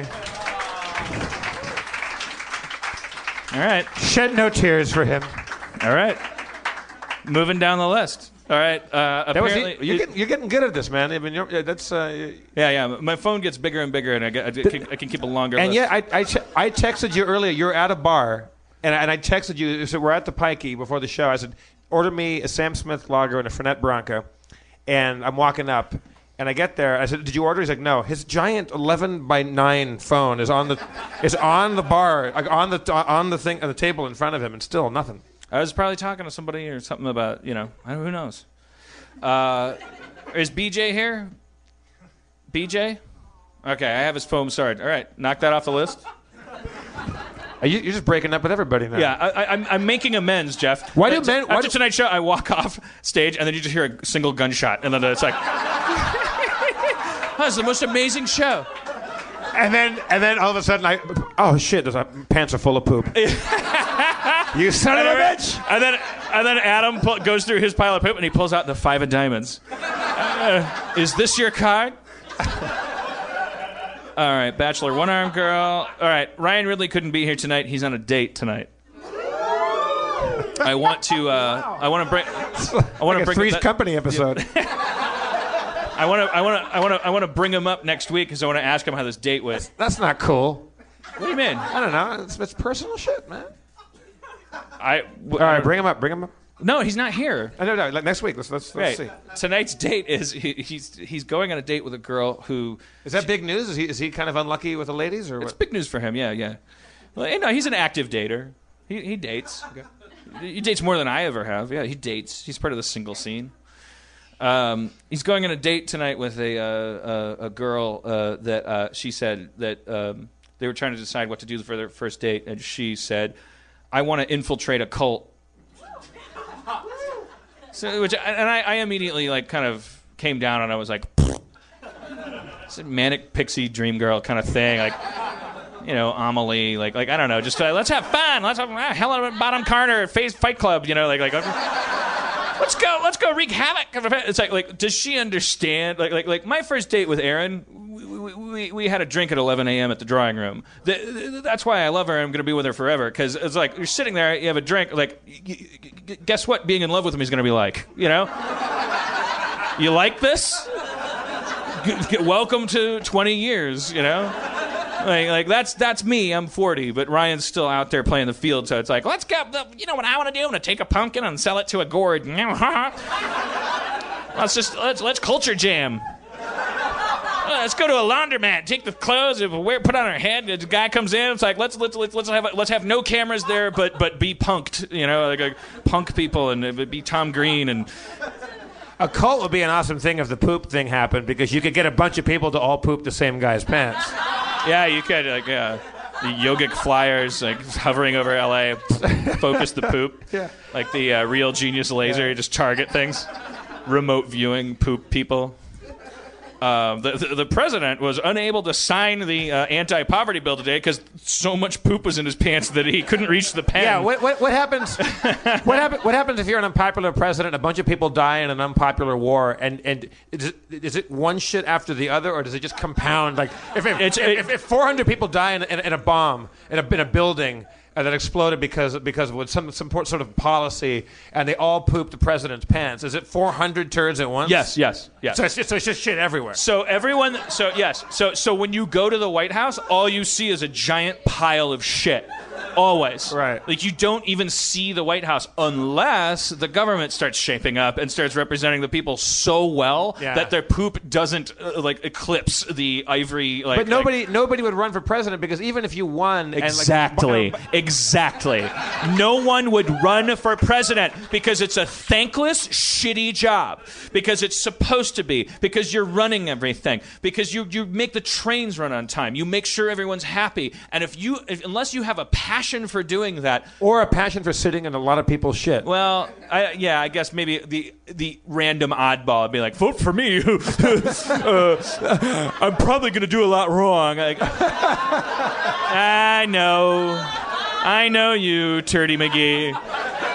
All right. Shed no tears for him. All right. Moving down the list. All right. Uh, That was apparently, you're, it- getting, you're getting good at this, man. I mean, you're, that's uh, yeah, yeah. My phone gets bigger and bigger, and I, get, I, can, I can keep a longer and list. yeah, I I, te- I texted you earlier. You're at a bar, and I, and I texted you. So we're at the Pikey before the show. I said, order me a Sam Smith lager and a Fernet Branca, and I'm walking up. And I get there. I said, "Did you order?" He's like, "No." His giant eleven by nine phone is on the is on the bar, like on the on the thing on the table in front of him, and still nothing. I was probably talking to somebody or something about, you know, who knows. Uh, is B J here? B J? Okay, I have his foam sword. All right, knock that off the list. Are you, you're just breaking up with everybody now. Yeah, I, I, I'm, I'm making amends, Jeff. Why do After- men- why After do- tonight's show, I walk off stage, and then you just hear a single gunshot, and then it's like, that was the most amazing show. And then and then all of a sudden, I oh shit, those pants are full of poop. You son of a bitch! And then, and then Adam pull, goes through his pile of poop, and he pulls out the five of diamonds. Uh, is this your card? All right, Bachelor, one-armed girl. All right, Ryan Ridley couldn't be here tonight. He's on a date tonight. I want to. Uh, I want to bring. I want to Like a bring Three's that- Company episode. I want to. I want to. I want to. I want to bring him up next week because I want to ask him how this date went. That's not cool. What do you mean? I don't know. It's, it's personal shit, man. I. All right, bring him up. Bring him up. No, he's not here. I don't know. Like next week. Let's let's, let's Right. see. Tonight's date is he, he's he's going on a date with a girl who. Is that big news? Is he is he kind of unlucky with the ladies or It's what? big news for him. Yeah, yeah. Well, you know, he's an active dater. He he dates. He dates more than I ever have. Yeah, he dates. He's part of the single scene. Um, he's going on a date tonight with a uh, a, a girl uh, that uh, she said that um, they were trying to decide what to do for their first date, and she said, "I want to infiltrate a cult." So, which and I, I immediately like kind of came down and I was like, it's a manic pixie dream girl kind of thing, like. You know, Amelie, like, like I don't know, just uh, let's have fun. Let's have uh, Helen Bottom Carter, Face Fight Club. You know, like, like, uh, let's go, let's go wreak havoc. It's like, like, does she understand? Like, like, like, my first date with Erin, we, we, we had a drink at eleven a.m. at the drawing room. The, that's why I love her. I'm going to be with her forever because it's like you're sitting there, you have a drink. Like, y- y- guess what? Being in love with him is going to be like. You know, you like this? G- g- welcome to twenty years. You know. Like, like that's that's me. I'm forty, but Ryan's still out there playing the field. So it's like, let's go. You know what I want to do? I'm gonna take a pumpkin and sell it to a gourd. let's just let's let's culture jam. Let's go to a laundromat. Take the clothes, wear, put on our head. The guy comes in. It's like let's let's let's let's have let's have no cameras there, but but be punked. You know, like, like punk people and uh, be Tom Green and. A cult would be an awesome thing if the poop thing happened because you could get a bunch of people to all poop the same guy's pants. Yeah, you could, like, uh, the yogic flyers, like, hovering over L A, focus the poop. Yeah. Like the uh, Real Genius laser, you just target things. Remote viewing poop people. Uh, the, the the president was unable to sign the uh, anti-poverty bill today because so much poop was in his pants that he couldn't reach the pen. Yeah, what what, what happens? what happen, What happens if you're an unpopular president? A bunch of people die in an unpopular war, and and is it, is it one shit after the other, or does it just compound? Like if if, It's- if, if, if four hundred people die in, in, in a bomb in a in a building. Uh, that exploded because because of some some sort of policy, and they all pooped the president's pants. Is it four hundred turds at once? Yes, yes, yes. So it's just, so it's just shit everywhere. So everyone, so yes, so so when you go to the White House, all you see is a giant pile of shit, always. Right. Like you don't even see the White House unless the government starts shaping up and starts representing the people so well Yeah. that their poop doesn't uh, like eclipse the ivory. Like, But nobody like- nobody would run for president because even if you won, Exactly. and like, Exactly. No one would run for president because it's a thankless, shitty job. Because it's supposed to be. Because you're running everything. Because you you make the trains run on time. You make sure everyone's happy. And if you, if, unless you have a passion for doing that, or a passion for sitting in a lot of people's shit. well, I, yeah, I guess maybe the the random oddball would be like, vote for me. uh, I'm probably going to do a lot wrong. Like, I know. I know you, Turdy McGee.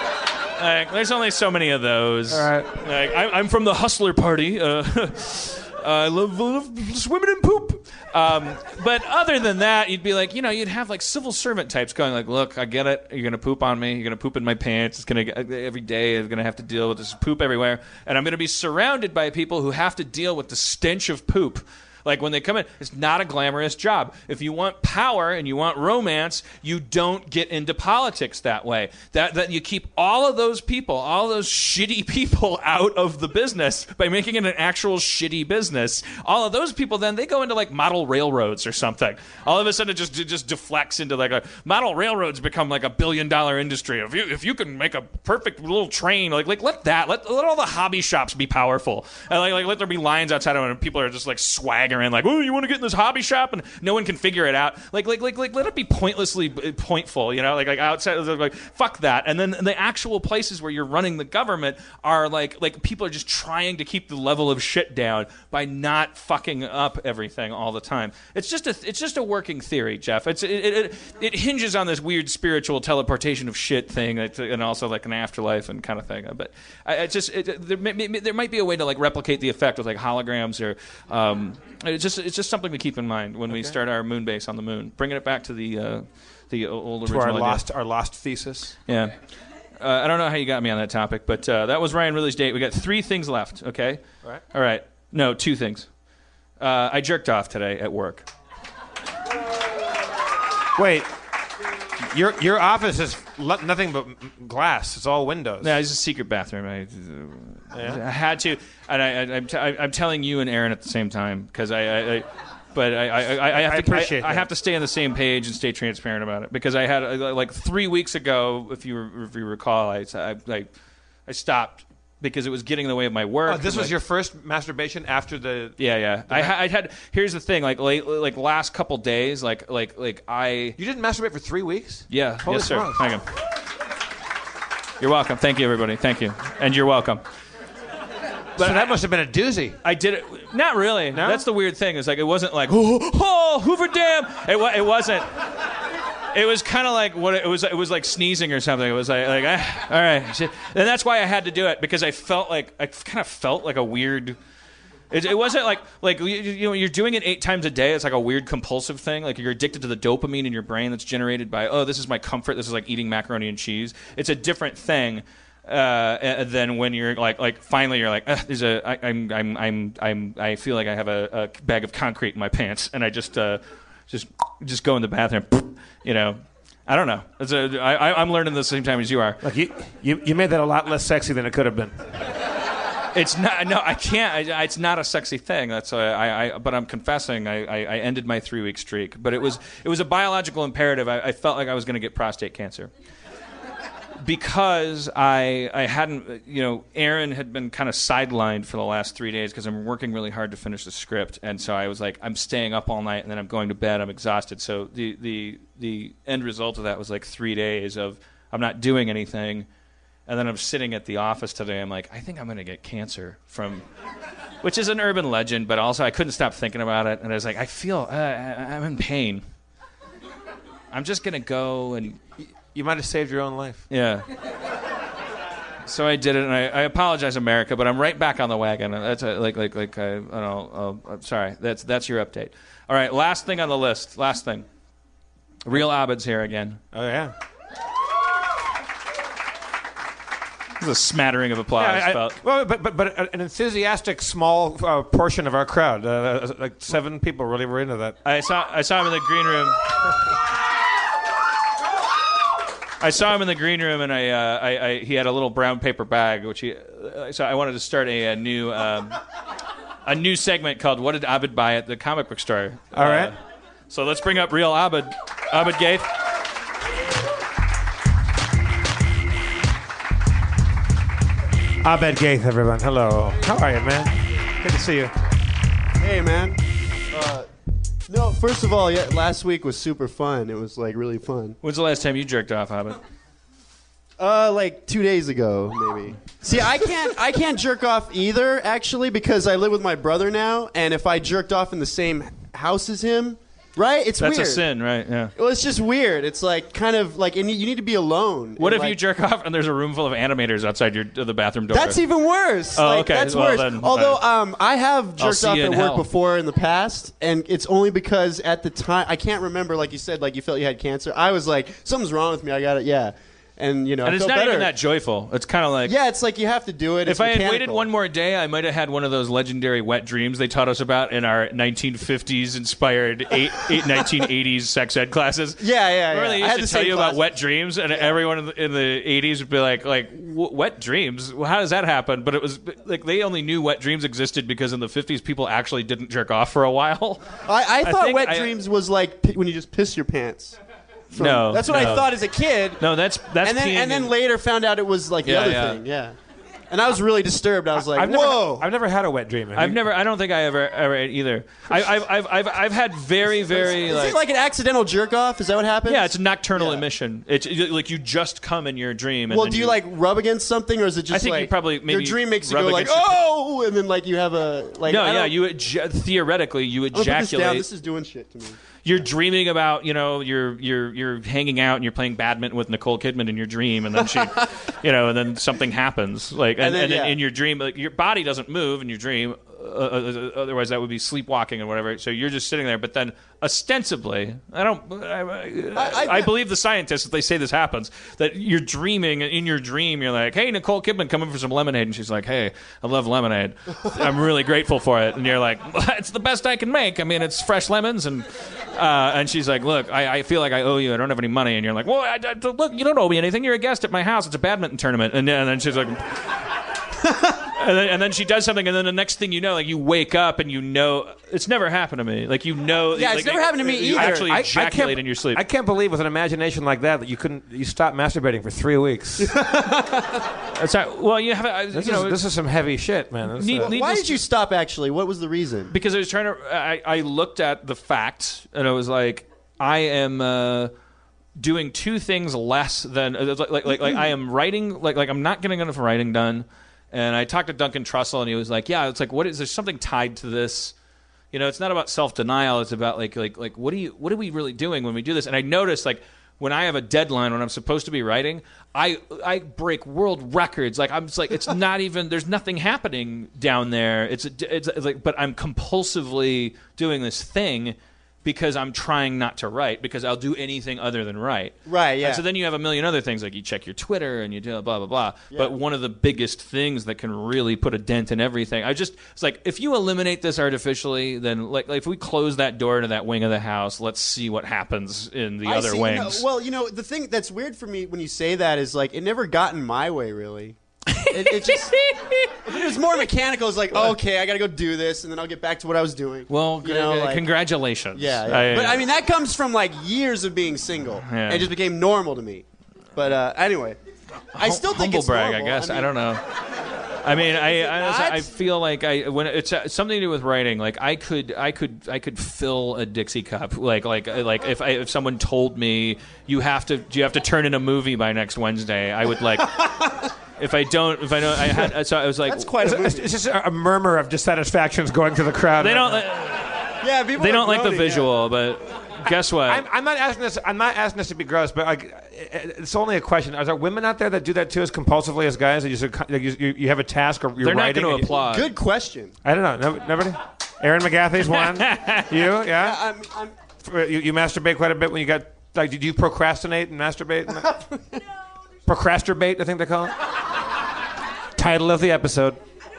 Like, there's only so many of those. All right. Like, I, I'm from the Hustler Party. Uh, I love, love swimming in poop. Um, but other than that, you'd be like, you know, you'd have like civil servant types going like, look, I get it. You're going to poop on me. You're going to poop in my pants. It's going to every day I'm going to have to deal with this poop everywhere. And I'm going to be surrounded by people who have to deal with the stench of poop. Like when they come in, it's not a glamorous job. If you want power and you want romance, you don't get into politics that way. That that you keep all of those people, all those shitty people out of the business by making it an actual shitty business. All of those people then they go into like model railroads or something. All of a sudden it just it just deflects into like a model railroads become like a billion dollar industry. If you if you can make a perfect little train, like like let that let let all the hobby shops be powerful. And like like let there be lines outside of it and people are just like swag in, like, oh, you want to get in this hobby shop, and no one can figure it out. Like, like, like, like, let it be pointlessly pointful, you know, like, like outside, like, fuck that. And then the actual places where you're running the government are like, like people are just trying to keep the level of shit down by not fucking up everything all the time. It's just a, it's just a working theory, Jeff. It's it, it, it hinges on this weird spiritual teleportation of shit thing, and also like an afterlife and kind of thing. But I, it just it, there, may, there might be a way to like replicate the effect with like holograms or. Um, It's just it's just something to keep in mind when we Okay. start our moon base on the moon. Bringing it back to the uh, the old To original our idea. lost, our lost thesis. Yeah. Uh, I don't know how you got me on that topic, but uh, that was Ryan Ridley's date. We got three things left, okay? All right. All right. No, two things. Uh, I jerked off today at work. Wait, your your office is lo- nothing but glass. It's all windows. Yeah, it's a secret bathroom. I, Yeah? I had to, and I, I, I'm, t- I, I'm telling you and Aaron at the same time because I, I, I, but I, I, I, I have I to, appreciate I, I that. have to stay on the same page and stay transparent about it because I had uh, like three weeks ago, if you if you recall, I, I, I, I stopped because it was getting in the way of my work. Oh, this was Like- your first masturbation after the. Yeah, yeah. I, ha- I had. Here's the thing. Like, late, like last couple days, like, like, like I. You didn't masturbate for three weeks? Yeah. Holy yes, sir. smokes. Thank you. You're welcome. Thank you, everybody. Thank you, and you're welcome. But so that must have been a doozy. I did it. Not really. No? That's the weird thing. It's like it wasn't like oh, oh Hoover Dam. It wa- it wasn't. It was kind of like what it was. It was like sneezing or something. It was like like ah, all right, shit. And that's why I had to do it because I felt like I kind of felt like a weird. It, it wasn't like like you, you know you're doing it eight times a day. It's like a weird compulsive thing. Like you're addicted to the dopamine in your brain that's generated by oh this is my comfort. This is like eating macaroni and cheese. It's a different thing. Uh, than when you're like, like finally you're like, there's a, I, I'm, I'm, I'm, I'm, I feel like I have a, a bag of concrete in my pants, and I just, uh, just, just go in the bathroom, you know. I don't know. It's a, I, I'm learning the same time as you are. Like you, you, you made that a lot less sexy than it could have been. It's not. No, I can't. I, it's not a sexy thing. That's. why I, I. But I'm confessing. I, I, I ended my three week streak. But it was. It was a biological imperative. I, I felt like I was going to get prostate cancer. Because I I hadn't, you know, Aaron had been kind of sidelined for the last three days because I'm working really hard to finish the script, and so I was like, I'm staying up all night, and then I'm going to bed. I'm exhausted. So the the the end result of that was like three days of I'm not doing anything, and then I'm sitting at the office today. I'm like, I think I'm going to get cancer from, which is an urban legend, but also I couldn't stop thinking about it, and I was like, I feel uh, I'm in pain. I'm just going to go and. You might have saved your own life. Yeah. So I did it, and I, I apologize, America, but I'm right back on the wagon. That's a, like, like, like. I, I don't know. Uh, I'm sorry. That's that's your update. All right. Last thing on the list. Last thing. Real Abed's here again. Oh yeah. This is a smattering of applause. Yeah, I- I- felt. well, but but but an enthusiastic small uh, portion of our crowd, uh, like seven people, really were into that. I saw I saw him in the green room. I saw him in the green room, and I, uh, I, I he had a little brown paper bag, which he. Uh, so I wanted to start a, a new um, a new segment called "What Did Abed Buy at the Comic Book Store?" All right. Uh, so let's bring up real Abed, Abed Gaith. Abed Gaith, everyone. Hello. How are you, man? Good to see you. Hey, man. Uh, no, first of all, yeah, last week was super fun. It was like really fun. When's the last time you jerked off, Abed? Uh, like two days ago, maybe. See, I can't, I can't jerk off either, actually, because I live with my brother now, and if I jerked off in the same house as him, Right? It's That's weird. a sin, right? Yeah. Well, it's just weird. It's like kind of like, and you you need to be alone. What and if like, you jerk off and there's a room full of animators outside your the bathroom door? That's even worse. Oh, like, okay. That's Well, worse. then, Although uh, um, I have jerked see off you at in work hell. before in the past, and it's only because at the time I can't remember. Like you said, like you felt you had cancer. I was like, something's wrong with me. I got it. Yeah, and you know, And I it's felt not better. even that joyful. It's kind of like Yeah, it's like you have to do it. if It's I had waited mechanical. one more day, I might have had one of those legendary wet dreams they taught us about in our nineteen fifties inspired eight, eight, nineteen eighties sex ed classes. Yeah, yeah, Remember yeah. they I used had to the tell same you about classes. wet dreams, and everyone in the, in the eighties would be like, like "W- wet dreams? Well, how does that happen? But it was like they only knew wet dreams existed because in the fifties people actually didn't jerk off for a while. I, I I thought think wet I- dreams was like p- when you just piss your pants. From- No, that's what no. I thought as a kid. No, that's that's and then peeing and then in- later found out it was like the Yeah, other yeah. thing. Yeah, and I was really disturbed. I was like, I've whoa. never, I've never had a wet dream. Have I've you? never. I don't think I ever ever either. I, I've, I've I've I've had very very Is like. it like an accidental jerk off? Is that what happens? Yeah, it's a nocturnal Yeah. emission. It's it- like you just come in your dream. And Well, then do you like rub against something, or is it just I think you like probably your maybe dream makes you rub go like, against your- oh, and then like you have a like. No, I yeah, don't- you eja- theoretically you I'm gonna put this down. ejaculate. This is doing shit to me. You're dreaming about, you know, you're you're you're hanging out and you're playing badminton with Nicole Kidman in your dream, and then she, you know, and then something happens, like, and, And then, and then yeah. in your dream, like, your body doesn't move in your dream. Uh, uh, otherwise, that would be sleepwalking or whatever. So you're just sitting there. But then, ostensibly, I don't. I, I, I- I believe the scientists that they say this happens. That you're dreaming, and in your dream, you're like, "Hey, Nicole Kidman, come in for some lemonade," and she's like, "Hey, I love lemonade. I'm really grateful for it." And you're like, "It's the best I can make. I mean, it's fresh lemons." And uh, and she's like, "Look, I, I feel like I owe you. I don't have any money." And you're like, "Well, I, I, look, you don't owe me anything. You're a guest at my house. It's a badminton tournament." And, and then she's like. And then, and then she does something, and then the next thing you know, like you wake up and you know it's never happened to me. Like you know, Yeah, it's like, never happened to me you either. Actually, I- I ejaculate can't- in your sleep. I can't believe with an imagination like that that you couldn't. You stopped masturbating for three weeks. this, That's right. Well, you have, uh, you is, know, this is some heavy shit, man. This, Need- uh, need- Why Needless did you stop? Actually, what was the reason? because I was trying to. I, I looked at the facts, and I was like, I am. Uh, doing two things less than uh, like like like, like I am writing like like I'm not getting enough writing done. And I talked to Duncan Trussell, and he was like, "Yeah, it's like what is there something tied to this? You know, it's not about self denial. It's about like like like what do you what are we really doing when we do this?" And I noticed like when I have a deadline when I'm supposed to be writing, I I break world records. Like I'm just like it's not even there's nothing happening down there. It's it's, it's like but I'm compulsively doing this thing. Because I'm trying not to write, because I'll do anything other than write. Right, yeah. And so then you have a million other things, like you check your Twitter and you do blah, blah, blah. But one of the biggest things that can really put a dent in everything, I just, it's like, if you eliminate this artificially, then like, like if we close that door to that wing of the house, let's see what happens in the I other see, you know, wings. well, you know, the thing that's weird for me when you say that is like it never got in my way, really. It, it just if it was more mechanical. It's like okay, I got to go do this, and then I'll get back to what I was doing. well, you know, uh, like- congratulations. yeah, yeah. but I mean that comes from like years of being single. Yeah. And it just became normal to me. But uh, anyway, I still think humble it's brag, normal. I guess. I, mean, don't know. I mean, I it I, not? I feel like I when it's uh, something to do with writing. Like I could I could I could fill a Dixie cup. Like like like if I, if someone told me you have to you have to turn in a movie by next Wednesday, I would like. If I don't, if I don't, I had. So I was like, That's quite a it's, movie. it's just a a murmur of dissatisfactions going through the crowd. they don't. Yeah, people They are don't like the groaning, yeah. visual, but guess what? I'm, I'm not asking this. I'm not asking this to be gross, but like, it- it's only a question. Are there women out there that do that too as compulsively as guys? That you, just- like, you, you you have a task or you're They're not writing? going and to you- applaud. Good question. I don't know. No, nobody. Aaron McGathy's one. You, yeah. I'm, I'm, You, you masturbate quite a bit when you got like. Did you procrastinate and masturbate? Procrastinate, I think they call it. Title of the episode.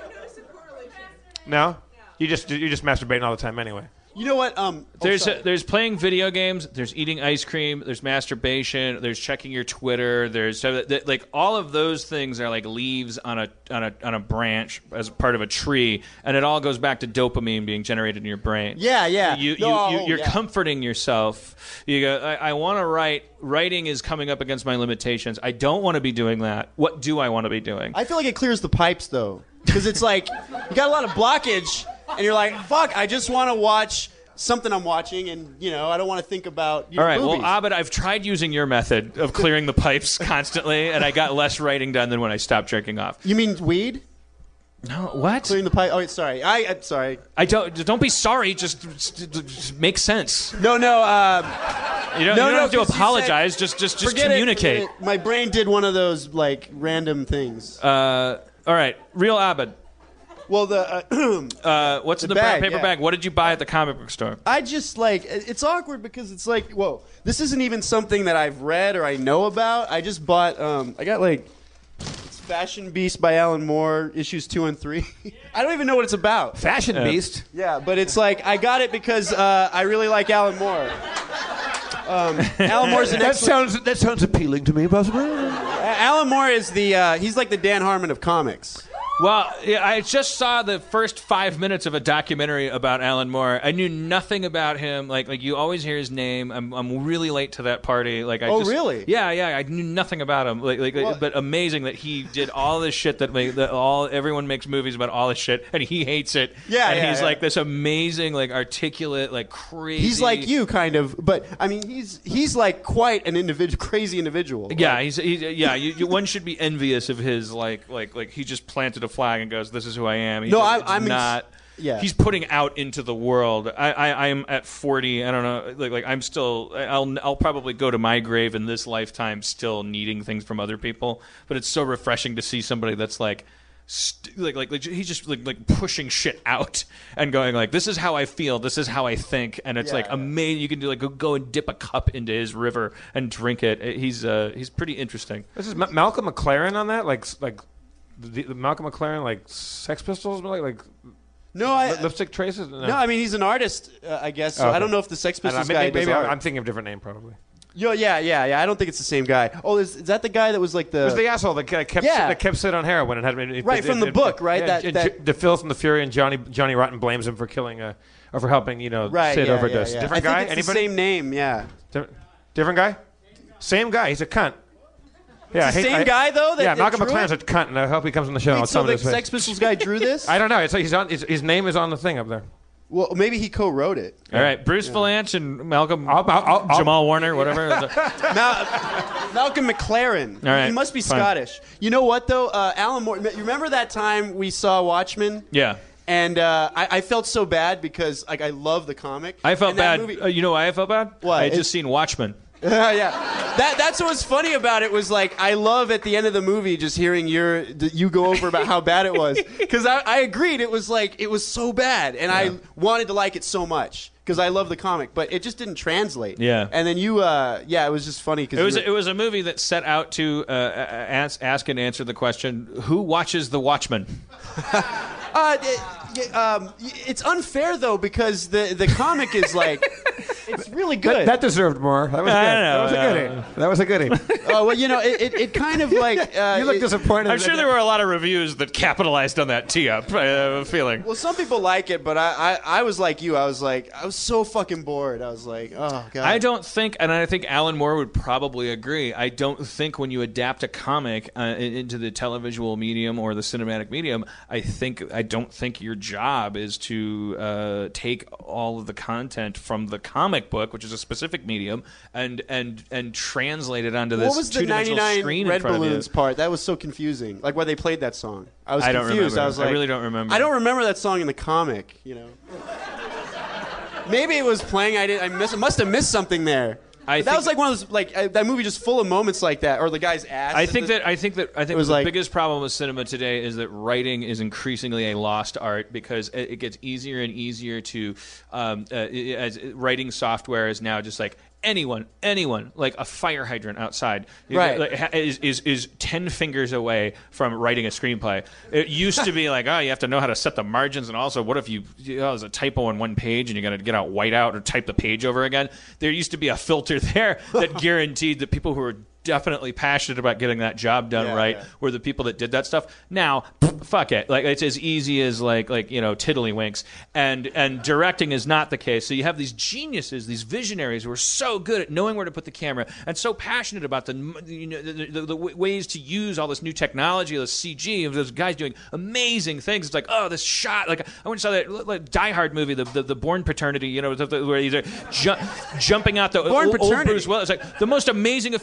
No, you just you're just masturbating all the time anyway. you know what? Um, oh, There's sorry. there's playing video games. There's eating ice cream. There's masturbation. There's checking your Twitter. There's so that, like all of those things are like leaves on a on a on a branch as part of a tree, and it all goes back to dopamine being generated in your brain. Yeah, yeah. You, you, No, you you're yeah. comforting yourself. You go. I, I want to write. Writing is coming up against my limitations. I don't want to be doing that. What do I want to be doing? I feel like it clears the pipes though, because it's like you got a lot of blockage, and you're like, "Fuck, I just want to watch something I'm watching, and you know, I don't want to think about." You know, All right. movies. Well, Abed, I've tried using your method of clearing the pipes constantly, and I got less writing done than when I stopped jerking off. you mean weed? No, what? Clearing the pipe. Oh, wait, sorry. I, I'm sorry. I don't. Don't be sorry. Just, just, just make sense. No, no. Uh, You don't, No, you don't no, have to 'cause you apologize. Just, just, just forget it, communicate. forget it. My brain did one of those like random things. Uh, all right, real Abed. well, the uh, Uh, what's in the bag, brown paper yeah. bag? What did you buy at the comic book store? I just like it- it's awkward because it's like, whoa, this isn't even something that I've read or I know about. I just bought. Um, I got like it's Fashion Beast by Alan Moore, issues two and three. I don't even know what it's about. Fashion Beast. Yeah, but it's like I got it because uh, I really like Alan Moore. Um, Alan Moore's an That excellent. sounds that sounds appealing to me, possibly. Alan Moore is the uh, he's like the Dan Harmon of comics. Well, yeah, I just saw the first five minutes of a documentary about Alan Moore. I knew nothing about him. Like, like you always hear his name. I'm, I'm really late to that party. Like, I Oh, just, really? Yeah, yeah. I knew nothing about him. Like, like, Well- but amazing that he did all this shit that, like, that all everyone makes movies about all this shit, and he hates it. Yeah, and yeah, he's yeah. like this amazing, like articulate, like crazy. He's like you, kind of, but I mean, he's he's like quite an individual, crazy individual. Yeah, Like, he's, he's yeah. You, you, one should be envious of his like like like he just planted a flag and goes, "This is who I am." He No, just- I'm- it's I'm ex- not. yeah. He's putting out into the world. I, I I'm at forty. I don't know. Like like I'm still. I'll I'll probably go to my grave in this lifetime still needing things from other people. But it's so refreshing to see somebody that's like. St- like, like, like he's just like, like pushing shit out and going like, this is how I feel, this is how I think, and it's Yeah, like yeah. amazing. You can do like go, go and dip a cup into his river and drink it. He's uh, he's pretty interesting. This is Ma- Malcolm McLaren on that, like like the, the Malcolm McLaren, like Sex Pistols, like like no, I Li- Lipstick Traces. No, no, I mean he's an artist, uh, I guess. So Okay. I don't know if the Sex I don't know, Pistols maybe, guy does maybe I'm, art. I'm thinking of a different name, probably. Yo, yeah, yeah, yeah. I don't think it's the same guy. Oh, is, is that the guy that was like the? It was the asshole that kept Yeah. that kept Sid on heroin and had it, Right, from the book, right? Yeah, That- and that- J- the Phil from the Fury and Johnny Johnny Rotten blames him for killing uh, or for helping you know right, Sid yeah, overdose. yeah, yeah. Different I guy? think it's Anybody? the same name, yeah. Di- different guy? Same guy. He's a cunt. Yeah, I It's the hate- same I- guy though. That, yeah, that Malcolm drew McLaren's a it? cunt, and I hope he comes on the show. and I'll Wait, so tell him the his face. Sex Pistols guy drew this? I don't know. It's like he's on. His, his name is on the thing up there. Well, maybe he co-wrote it. All right, Bruce Valanche and Malcolm I'll- I'll- I'll- Jamal Warner, whatever. Mal- Malcolm McLaren. All right, He must be fine. Scottish. You know what though? Uh, Alan Moore. You remember that time we saw Watchmen? Yeah. And uh, I, I felt so bad because like I love the comic. I felt And that bad. movie- Uh, you know why I felt bad? What? I had It- just seen Watchmen. yeah, that that's what was funny about it was like I love at the end of the movie just hearing your th- you go over about how bad it was because I, I agreed it was like it was so bad and I wanted to like it so much because I love the comic but it just didn't translate. Yeah. and then you uh yeah it was just funny because It was it was a movie that set out to uh, ask, ask and answer the question: who watches The Watchmen? Uh, it- um, it's unfair though because the the comic is like it's really good. That, that deserved more. That was good. I know, that was a yeah. goodie. That was a goodie. Oh well, you know it, it, it kind of like uh, you look it- disappointed. I'm sure there were a lot of reviews that capitalized on that tee up. I have a feeling. Well, some people like it, but I, I, I was like you. I was like, I was so fucking bored. I was like, oh god. I don't think, and I think Alan Moore would probably agree. I don't think when you adapt a comic uh, into the televisual medium or the cinematic medium, I think I don't think your job is to uh, take all of the content from the comic book, which is a specific medium, and and and translate it onto this What was the two-dimensional ninety-nine screen Red in front Balloons of you. part? That was so confusing. Like why they played that song. I was I don't confused. remember. I was I like, really don't remember. I don't remember that song in the comic. You know. Maybe it was playing. I did. I miss, must have missed something there. I But that think- was like one of those like uh, that movie just full of moments like that, or the guy's ass. I at think the- that I think that I think was the like- biggest problem with cinema today is that writing is increasingly a lost art because it, it gets easier and easier to um, uh, as writing software is now just like anyone, anyone, like a fire hydrant outside, Right. like, ha- is, is is ten fingers away from writing a screenplay. It used to be like, oh, you have to know how to set the margins, and also, what if you, you know, there's a typo on one page and you got to get out whiteout or type the page over again? There used to be a filter there that guaranteed that people who were definitely passionate about getting that job done Yeah, right yeah. were the people that did that stuff. Now, pff, fuck it, like it's as easy as like like you know tiddlywinks, and and directing is not the case. So you have these geniuses, these visionaries who are so good at knowing where to put the camera and so passionate about the you know the, the, the ways to use all this new technology, this C G, of those guys doing amazing things. It's like, oh, this shot, like I went and saw that like, Die Hard movie, the the, the Bourne Paternity, you know, the, the, where he's uh, ju- jumping out the Bourne old, old Paternity. Bruce Willis. It's like the most amazing effects I've seen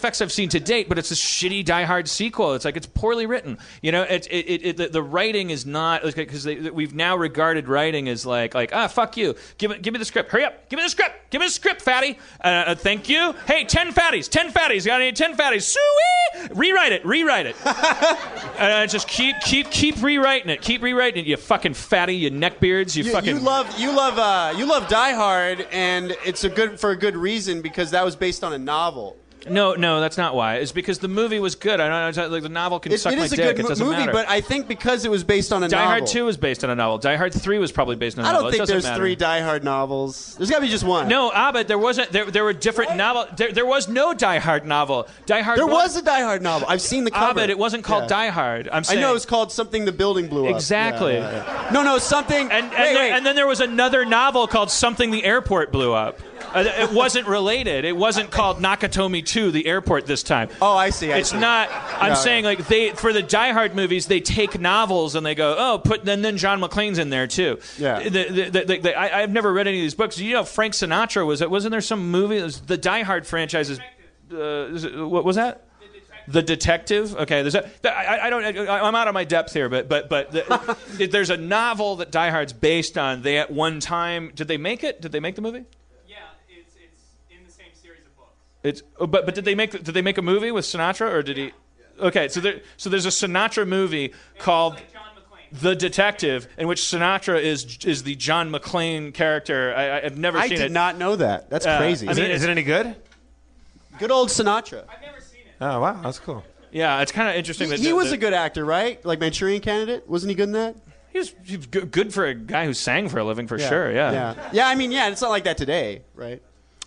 seen to date, but it's a shitty Die Hard sequel. It's like it's poorly written. You know, it, it, it, it the, the writing is not because we've now regarded writing as like like ah fuck you, give it give me the script, hurry up, give me the script, give me the script, fatty. Uh, uh, thank you. Hey, ten fatties, ten fatties, got any ten fatties? Sweet, rewrite it, rewrite it. uh, just keep keep keep rewriting it, keep rewriting it. You fucking fatty, you neckbeards, you, You, fucking. you love you love uh, you love Die Hard, and it's a good for a good reason because that was based on a novel. No, no, that's not why. It's because the movie was good. I don't know. Like the novel can It, suck it my is a dick. good It doesn't movie, matter. but I think because it was based on a Die novel. Hard two is based on a novel. Die Hard three was probably based on a I novel. don't It think doesn't there's matter. three Die Hard novels. There's got to be just one. No, ah, but there wasn't. There, there were different novel. There, there was no Die Hard novel. Die Hard. there one, was a Die Hard novel. I've seen the cover. Ah, but it wasn't called Yeah. Die Hard. I'm I saying. know it's called something. The building blew up. Exactly. Yeah, yeah, yeah. No, no, something. And and, wait, there- wait. and then there was another novel called Something the Airport Blew Up. Uh, it wasn't related. It wasn't called Nakatomi two, the airport this time. Oh, I see. I It's see. not. I'm Yeah, saying like they for the Die Hard movies they take novels and they go oh put then then John McClane's in there too. Yeah. The, the, the, the, the, I, I've never read any of these books. You know Frank Sinatra was it wasn't there some movie? It was the Die Hard franchise is. Uh, is it, what was that? The Detective. Okay, there's a. I, I don't. I, I'm out of my depth here, but but but the, there's a novel that Die Hard's based on. They at one time did they make it? Did they make the movie? It's but but did they make did they make a movie with Sinatra or did he? Okay, so there so there's a Sinatra movie called The Detective in which Sinatra is is the John McClane character. I, I've never I seen did it. not know that. That's Uh, crazy. I Is, mean, it, is it any good? Good old Sinatra. Oh wow, that's cool. Yeah, it's kind of interesting. He, that he the- was the- a good actor, right? Like Manchurian Candidate. Wasn't he good in that? He was, he was go- good for a guy who sang for a living, for Yeah. sure. Yeah. Yeah. Yeah. I mean, yeah. It's not like that today, right?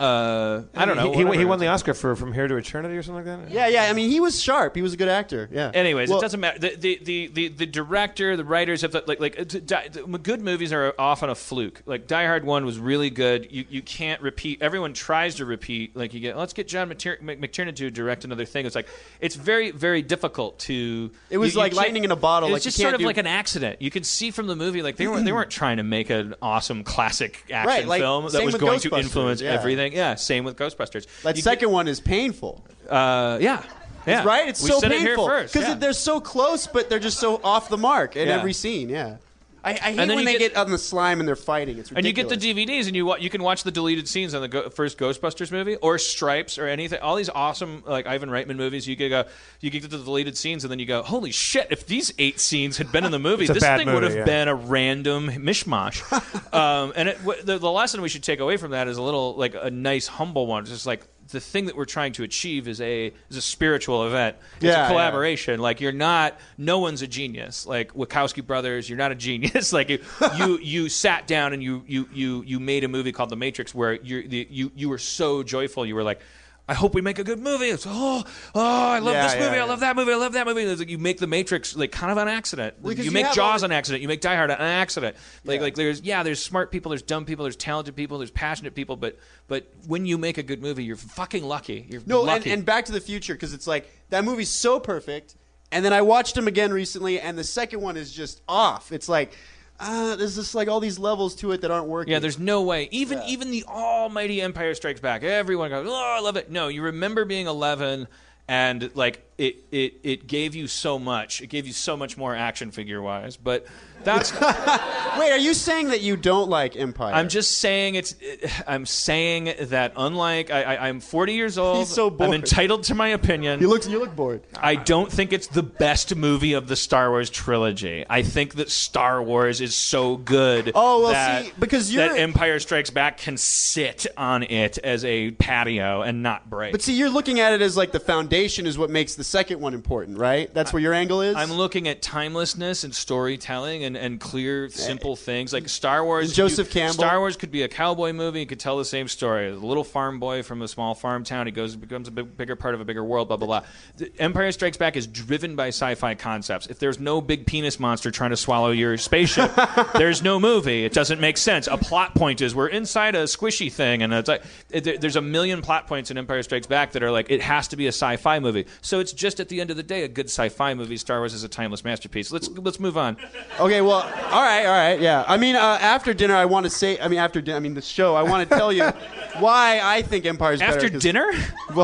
Uh, I don't know. He, he, whatever. he won the Oscar for From Here to Eternity or something like that. Yeah. Yeah. I mean, he was sharp. He was a good actor. Yeah. Anyways, Well, it doesn't matter. The the, the, the, the director, the writers have the, like like it's- di- the- good movies are often a fluke. Like Die Hard One was really good. You you can't repeat. Everyone tries to repeat. Like you get let's get John McTier- Mc- McTiernan to direct another thing. It's like it's very very difficult to. It was you- you like can't- lightning in a bottle, It was like, you just can't sort of do- like an accident. You could see from the movie like they weren't they weren't trying to make an awesome classic action Right, like, film that same was with going to Ghostbusters, influence yeah. everything. Yeah, same with Ghostbusters. That You second one is painful. get- uh, yeah. Yeah. Right? It's we so said painful it here first. because yeah. they're so close, but they're just so off the mark in Yeah. every scene. Yeah. I, I hate then when you they get- get, on the slime and they're fighting. It's ridiculous. And you get the D V Ds, and you wa- you can watch the deleted scenes on the go- first Ghostbusters movie, or Stripes, or anything. All these awesome like Ivan Reitman movies. You could go, you get to the deleted scenes, and then you go, holy shit! If these eight scenes had been in the movie, It's a this bad thing would movie, have yeah. been a random mishmash. um, and it, w- the, the lesson we should take away from that is a little like a nice, humble one. It's just like the thing that we're trying to achieve is a is a spiritual event. It's Yeah, a collaboration. Like you're not, no one's a genius. Like Wachowski brothers, you're not a genius. like you, you, you sat down and you, you, you, you made a movie called The Matrix where you, the, you, you were so joyful. You were like, I hope we make a good movie. It's oh, oh, I love Yeah, this yeah, movie. yeah. I love that movie. I love that movie. It's like you make The Matrix like kind of on accident. Because you you make have Jaws all on accident. You make Die Hard on accident. Like Yeah. like there's yeah, there's smart people, there's dumb people, there's talented people, there's passionate people. But but when you make a good movie, you're fucking lucky. You're No, and, lucky. and Back to the Future because it's like that movie's so perfect. And then I watched them again recently, and the second one is just off. It's like uh, there's just like all these levels to it that aren't working. Yeah, there's no way. Even Yeah. even the almighty Empire Strikes Back, everyone goes, "Oh, I love it." No, you remember being eleven and like it it it gave you so much. It gave you so much more action figure wise. But that's Wait, are you saying that you don't like Empire? I'm just saying it's. I'm saying that unlike I, I, I'm forty years old. He's so bored. I'm entitled to my opinion. You look you look bored. I don't think it's the best movie of the Star Wars trilogy. I think that Star Wars is so good. Oh, well, that, see, because you're- that Empire Strikes Back can sit on it as a patio and not break. But see, you're looking at it as like the foundation is what makes the second one important, right? That's where your angle is. I'm looking at timelessness and storytelling and, and clear, simple things like Star Wars. Joseph you- Campbell. Star Wars could be a cowboy movie. You could tell the same story. A little farm boy from a small farm town. He goes becomes a big, bigger part of a bigger world. Blah blah blah. The Empire Strikes Back is driven by sci-fi concepts. If there's no big penis monster trying to swallow your spaceship, there's no movie. It doesn't make sense. A plot point is we're inside a squishy thing, and it's like it, there's a million plot points in Empire Strikes Back that are like it has to be a sci-fi movie. So it's just at the end of the day a good sci-fi movie. Star Wars is a timeless masterpiece. Let's let's move on. Okay, well, all right, all right, yeah. I mean, uh, after dinner, I want to say, I mean, after dinner, I mean, the show, I want to tell you why I think Empire's better. After 'cause- dinner? Well,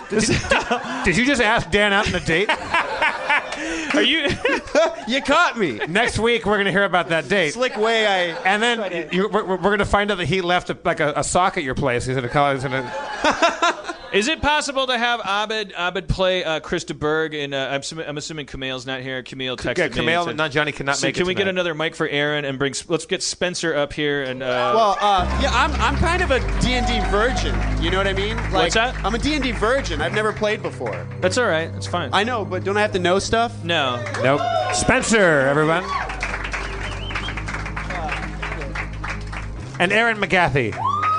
did, did you just ask Dan out on a date? Are you? You caught me. Next week we're going to hear about that date. Slick way I. And then you, we're, we're going to find out that he left a, like a, a sock at your place. He's going to call. He's going to. Is it possible to have Abed Abed play uh, Chris de Burgh? In uh, I'm, assuming, I'm assuming Kumail's not here. Kumail texted Yeah, me. Kumail and and not Johnny cannot so make it. Can we get tonight. another mic for Aaron and bring? Let's get Spencer up here and. Uh, Well, uh, yeah, I'm I'm kind of a D and D virgin. You know what I mean? Like, What's that? I'm a D and D virgin. I've never played before. that's all right. That's fine. I know, but don't I have to know stuff? no. Nope. Spencer, everyone. And Aaron McGathy.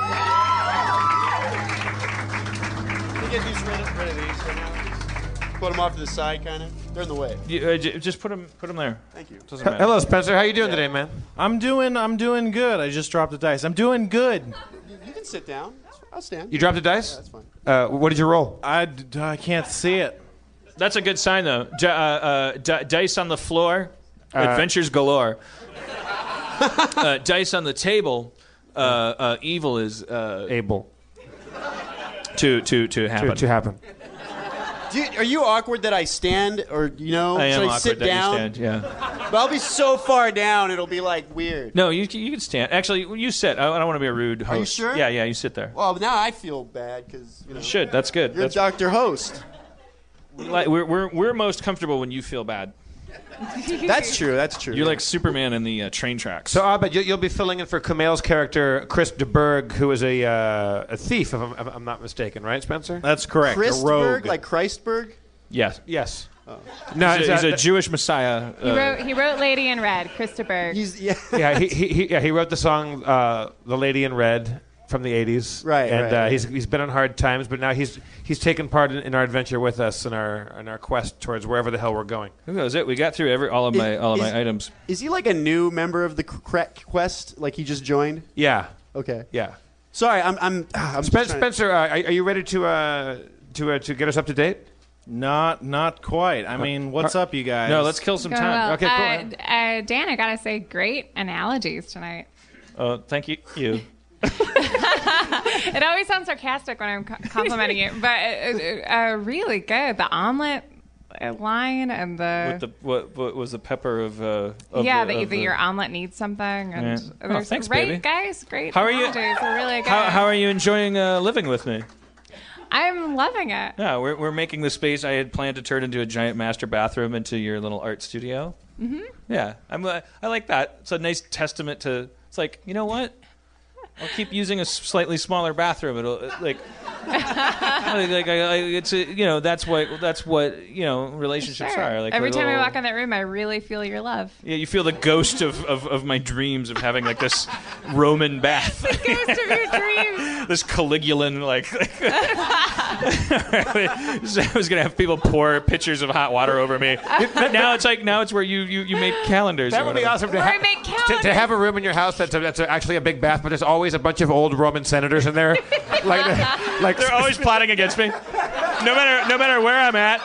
Can you get these rid of, rid of these for now? Put them off to the side, kind of. They're in the way. You, uh, j- just put him put him there. Thank you. Doesn't matter. Hello, Spencer. How you doing today, man? I'm doing I'm doing good. I just dropped the dice. I'm doing good. You can sit down. I'll stand. You dropped a dice? That's fine. Uh, what did you roll? I, d- I can't see it. That's a good sign, though. D- uh, uh, d- dice on the floor, adventures galore. uh, dice on the table, uh, uh, evil is uh, Able to to to happen. to, to happen. Do you, are you awkward that I stand, or you know, I am should I awkward sit that down? you stand. Yeah. But I'll be so far down, it'll be like weird. No, you you can stand. Actually, you sit. I, I don't want to be a rude host. you sure? Yeah, yeah. You sit there. Well, now I feel bad because you know. You should. That's good. You're That's Doctor Host. like, we're we're we're most comfortable when you feel bad. That's true. That's true. You're like Superman in the uh, train tracks. So, Abed, you, you'll be filling in for Kumail's character, Chris de Burgh, who is a uh, a thief, if I'm, if I'm not mistaken, right, Spencer? That's correct. A rogue. Christberg, like Christberg. yes. Yes. No, He's it's, a, he's uh, a Jewish messiah. He uh, wrote he wrote Lady in Red, Christopher. He's yeah. yeah, he, he, he, yeah, he wrote the song uh, "The Lady in Red" from the eighties, Right, And right, uh, right. he's he's been on hard times, but now he's he's taken part in, in our adventure with us in our in our quest towards wherever the hell we're going. That was it. We got through every all of my all of Is- my items. Is he like a new member of the Crack Quest? Like he just joined? Yeah, Okay. yeah. Sorry, I'm I'm. I'm just Spen- trying to- Spencer, uh, are, are you ready to uh, to uh, to get us up to date? Not not quite. I mean, what's up, you guys? No, let's kill some Going time. well. Okay, cool. Uh, uh, Dan, I gotta say, great analogies tonight. Uh, thank you. You. It always sounds sarcastic when I'm co- complimenting you, but uh, uh, really good. The omelet uh, line and the, With the what, what was the pepper of? Uh, of yeah, the, that of either the- your omelet needs something. And Yeah. Oh, there's thanks, great baby. guys, great How are you- analogies. They're really good. How, how are you enjoying uh, living with me? I'm loving it. Yeah, we're we're making the space I had planned to turn into a giant master bathroom into your little art studio. Mm-hmm. Yeah, I'm. Uh, I like that. It's a nice testament to. It's like, you know what? I'll keep using a s- slightly smaller bathroom. It'll uh, like. like, like I, I, it's a, you know that's what that's what you know relationships Sure. are like. Every a time I little- walk in that room, I really feel your love. Yeah, you feel the ghost of, of, of my dreams of having like this Roman bath. Ghost of your dreams. This Caligulan, like. I was gonna have people pour pitchers of hot water over me. Now it's like now it's where you you, you make calendars. That or would be whatever. awesome to, Or ha- I make to, calendars. to have a room in your house that's, a, that's a, actually a big bath, but there's always a bunch of old Roman senators in there, like like They're always plotting against me, no matter no matter where I'm at.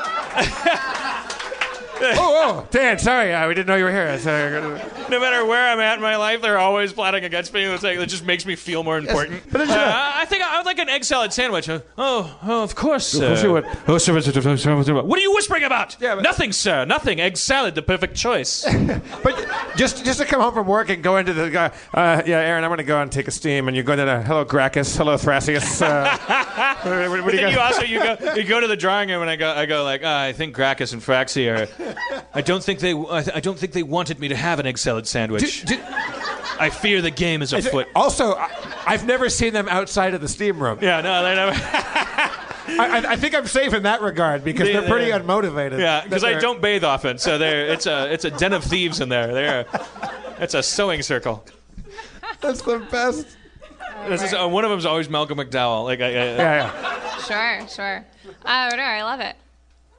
oh, oh, Dan, sorry, uh, we didn't know you were here. Sorry. No matter where I'm at in my life, they're always plotting against me. It's like, it just makes me feel more important. but it's, Uh, uh, I think I would like an egg salad sandwich. Uh, oh, oh, of course, sir. course you would. Oh, sir, sir, sir, sir, sir. What are you whispering about? Yeah, but- Nothing, sir. Nothing. Egg salad, the perfect choice. But just just to come home from work and go into the guy, uh, yeah, Aaron, I'm going to go and take a steam, and you go into the, hello, Gracchus, hello, Thrasius. Uh, what, what, what do you Then you got? also you go you go to the drawing room and I go I go like ah, I think Gracchus and Fraxi are. I don't think they I, th- I don't think they wanted me to have an egg salad sandwich. Do- do- I fear the game is afoot. Also, I, I've never seen them outside of the steam room. Yeah, no, they never. I, I, I think I'm safe in that regard because They- they're pretty they're- unmotivated. Yeah, because I They're- don't bathe often, so there it's a it's a den of thieves in there. There, it's a sewing circle. That's the best. This is uh, one of them's always Malcolm McDowell. Like I, I, Yeah, yeah. Sure, sure. Oh no, I love it.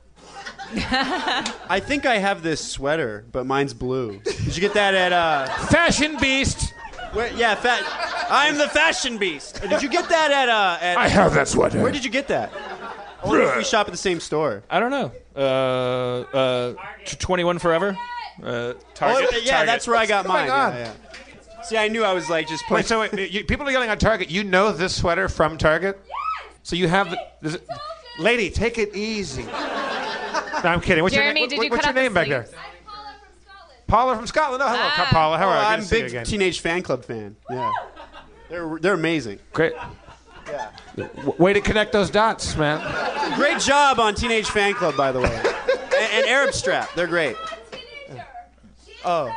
I think I have this sweater, but mine's blue. Did you get that at uh? Fashion beast. Where, yeah, fat. I'm the fashion beast. Did you get that at uh? At, I have that sweater. where did you get that? I wonder if we shop at the same store. I don't know. Uh, uh, twenty-one Forever. Uh, Target. Oh, yeah, Target. that's where I got mine. on? Yeah, yeah. See, I knew I was like just Wait, putting. so wait, you, people are yelling on Target. You know this sweater from Target? So you have the, this, Lady, take it easy. No, I'm kidding. What's Jeremy, your, did what, you what's cut your out name the back there? sleeves? Paula from Scotland. Oh, hello, Ah. Paula. How Oh, are you? I'm Good a to see you big again. Teenage Fan Club fan. Yeah, they're they're amazing. Great. Yeah, W- way to connect those dots, man. great job on Teenage Fan Club, by the way, and, and Arab Strap. They're great. Oh.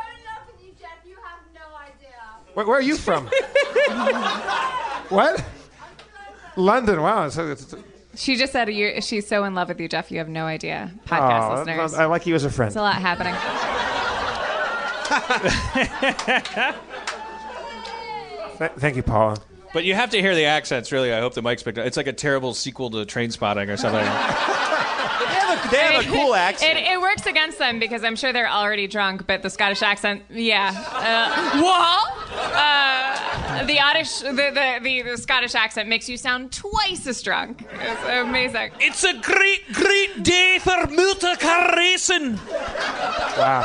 Where, where are you from? What? London. Wow. So it's, She just said you're, she's so in love with you, Jeff. You have no idea. Podcast oh, listeners. I like you as a friend. There's a lot happening. Th- thank you, Paula. But you have to hear the accents, really. I hope the mic's picked up. It's like a terrible sequel to Train Spotting or something. They have a, they have a cool accent. It, it works against them because I'm sure they're already drunk, but the Scottish accent, yeah. Uh, what? Uh, the, Oddish, the, the, the, the Scottish accent makes you sound twice as drunk. It's amazing. It's a great, great day for motor car racing. Wow.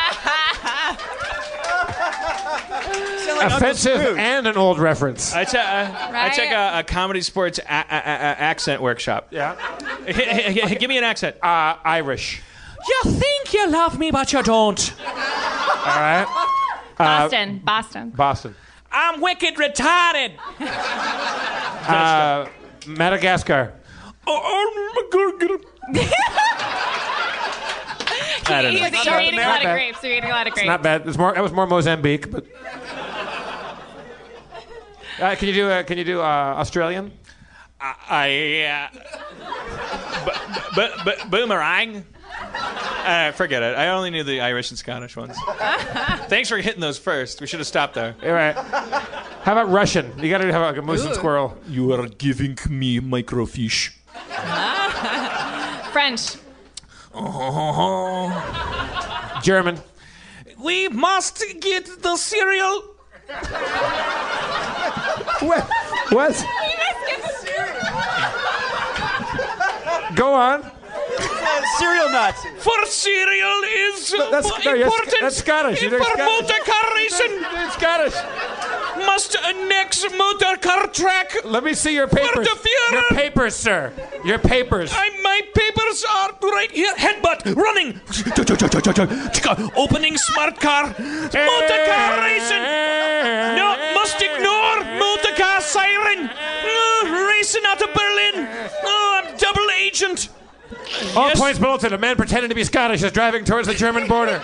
Offensive and an old reference. I, te- I, I Right. took a, a comedy sports a- a- a- accent workshop. Yeah. H- h- h- give me an accent. Uh, Irish. You think you love me, but you don't. All right. Boston. Boston. Boston. I'm wicked retarded. Uh, Madagascar. I don't know. You're, South you're eating a lot of America. grapes. You're eating a lot of grapes. Not bad. It's more. That was more Mozambique, but. Uh, can you do? Uh, can you do uh, Australian? I, uh, b- b- b- boomerang. Uh, forget it. I only knew the Irish and Scottish ones. Thanks for hitting those first. We should have stopped there. All right. How about Russian? You got to have like a moose and squirrel. You are giving me microfiche. French. German. We must get the cereal. What? What? Go on. Cereal Nazi. For cereal is That's, uh, no, yes, important. that's Scottish. For You're Scottish. motor car racing, It's Scottish. must annex motor car track. Let me see your papers. the Führer. Your papers, sir. Your papers. I, my papers are right here. Headbutt, running, opening smart car, motor car racing. No, must ignore motor car siren. Uh, racing out of Berlin. Oh, I'm double agent. All Yes. points bulletin. A man pretending to be Scottish is driving towards the German border.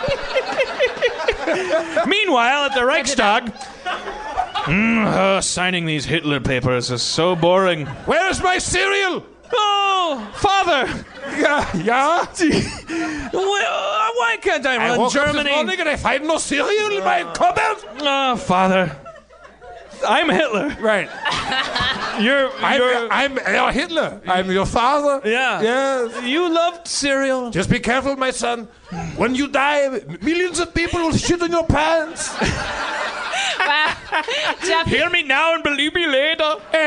Meanwhile, at the Reichstag, mm, uh, signing these Hitler papers is so boring. Where is my cereal? Oh, father, Yeah, yeah. why, uh, why can't I I run woke up Germany? this morning and I find no cereal in my cupboard. Oh, father, I'm Hitler. Right. You're, I'm, you're I'm uh, Hitler. I'm your father. yeah. Yes. You loved cereal. Just be careful, my son. When you die, millions of people will shit in your pants. Wow. Jeff, Hear me now and believe me later. oh, Oh,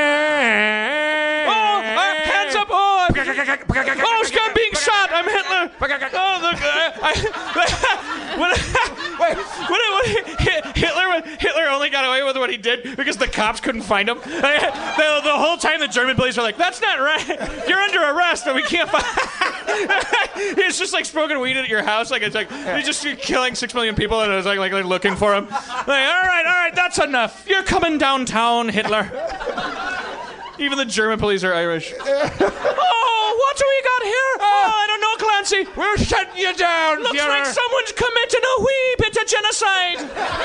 uh, hands up! Oh, I'm, oh, I'm being shot. I'm Hitler. Oh, look! I, I, when, Wait. when, when Hitler, Hitler only got away with what he did because the cops couldn't find him. The, the whole time, the German police were like, "That's not right. You're under arrest, but we can't find." It's just like smoking weed at your house. Like it's like you're just you're killing six million people, and it's like like they're looking for him. Like, all right, all right, that's enough. You're coming downtown, Hitler. Even the German police are Irish. Oh, what do we got here? Oh, I don't know, Clancy. We're shutting you down, Looks Führer. like someone's committing a wee bit of genocide.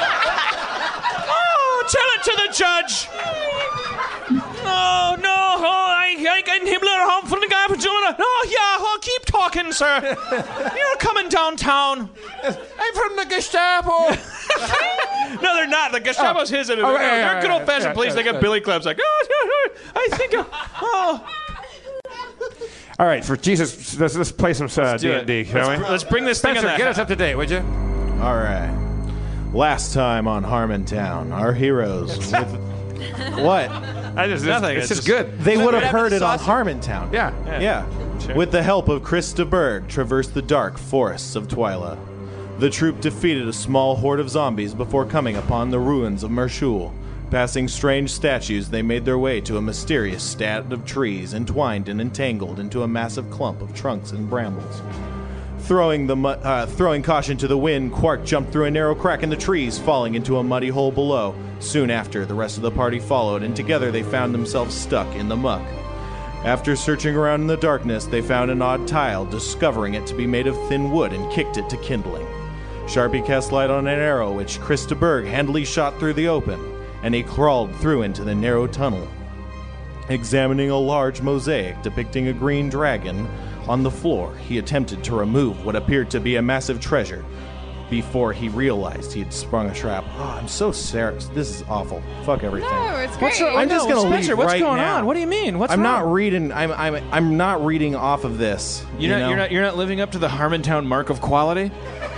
Oh, tell it to the judge. Oh, no, oh, I, I, I'm Himmler, I'm from the guy from Germany. Oh, yeah, well, keep talking, sir. You're coming downtown. I'm from the Gestapo. No, they're not. The Gestapo's his. And Oh, yeah, they're yeah, they're good yeah, old-fashioned yeah, police. yeah, They got yeah. billy clubs like, oh, yeah, yeah, I think, uh, oh. All right, for Jesus, let's, let's play some uh, D do and D, it. shall we? Let's bring this thing in Spencer, the get us up to date, would you? All right. Last time on Harmontown, our heroes. With, what? I just, Nothing, It's, it's just just- good. They would have Whatever heard the it on sausage- Harmontown. Yeah. Yeah. With the help of Chris de Burgh, traversed the dark forests of Twyla. The troop defeated a small horde of zombies before coming upon the ruins of Mershul Passing strange statues, they made their way to a mysterious stand of trees entwined and entangled into a massive clump of trunks and brambles. Throwing, the mu- uh, throwing caution to the wind, Quark jumped through a narrow crack in the trees, falling into a muddy hole below. Soon after, the rest of the party followed, and together they found themselves stuck in the muck. After searching around in the darkness, they found an odd tile, discovering it to be made of thin wood, and kicked it to kindling. Sharpie cast light on an arrow, which Krista Berg handily shot through the open, and he crawled through into the narrow tunnel. Examining a large mosaic depicting a green dragon on the floor, he attempted to remove what appeared to be a massive treasure before he realized he had sprung a trap. Oh, I'm so sorry. This is awful. Fuck everything. No, it's great. What's wrong- I'm just no, gonna Spencer, leave what's right going now. on? What do you mean? What's I'm wrong? not reading. I'm. I'm. I'm not reading off of this. You're you not, know? you're not. You're not living up to the Harmontown mark of quality.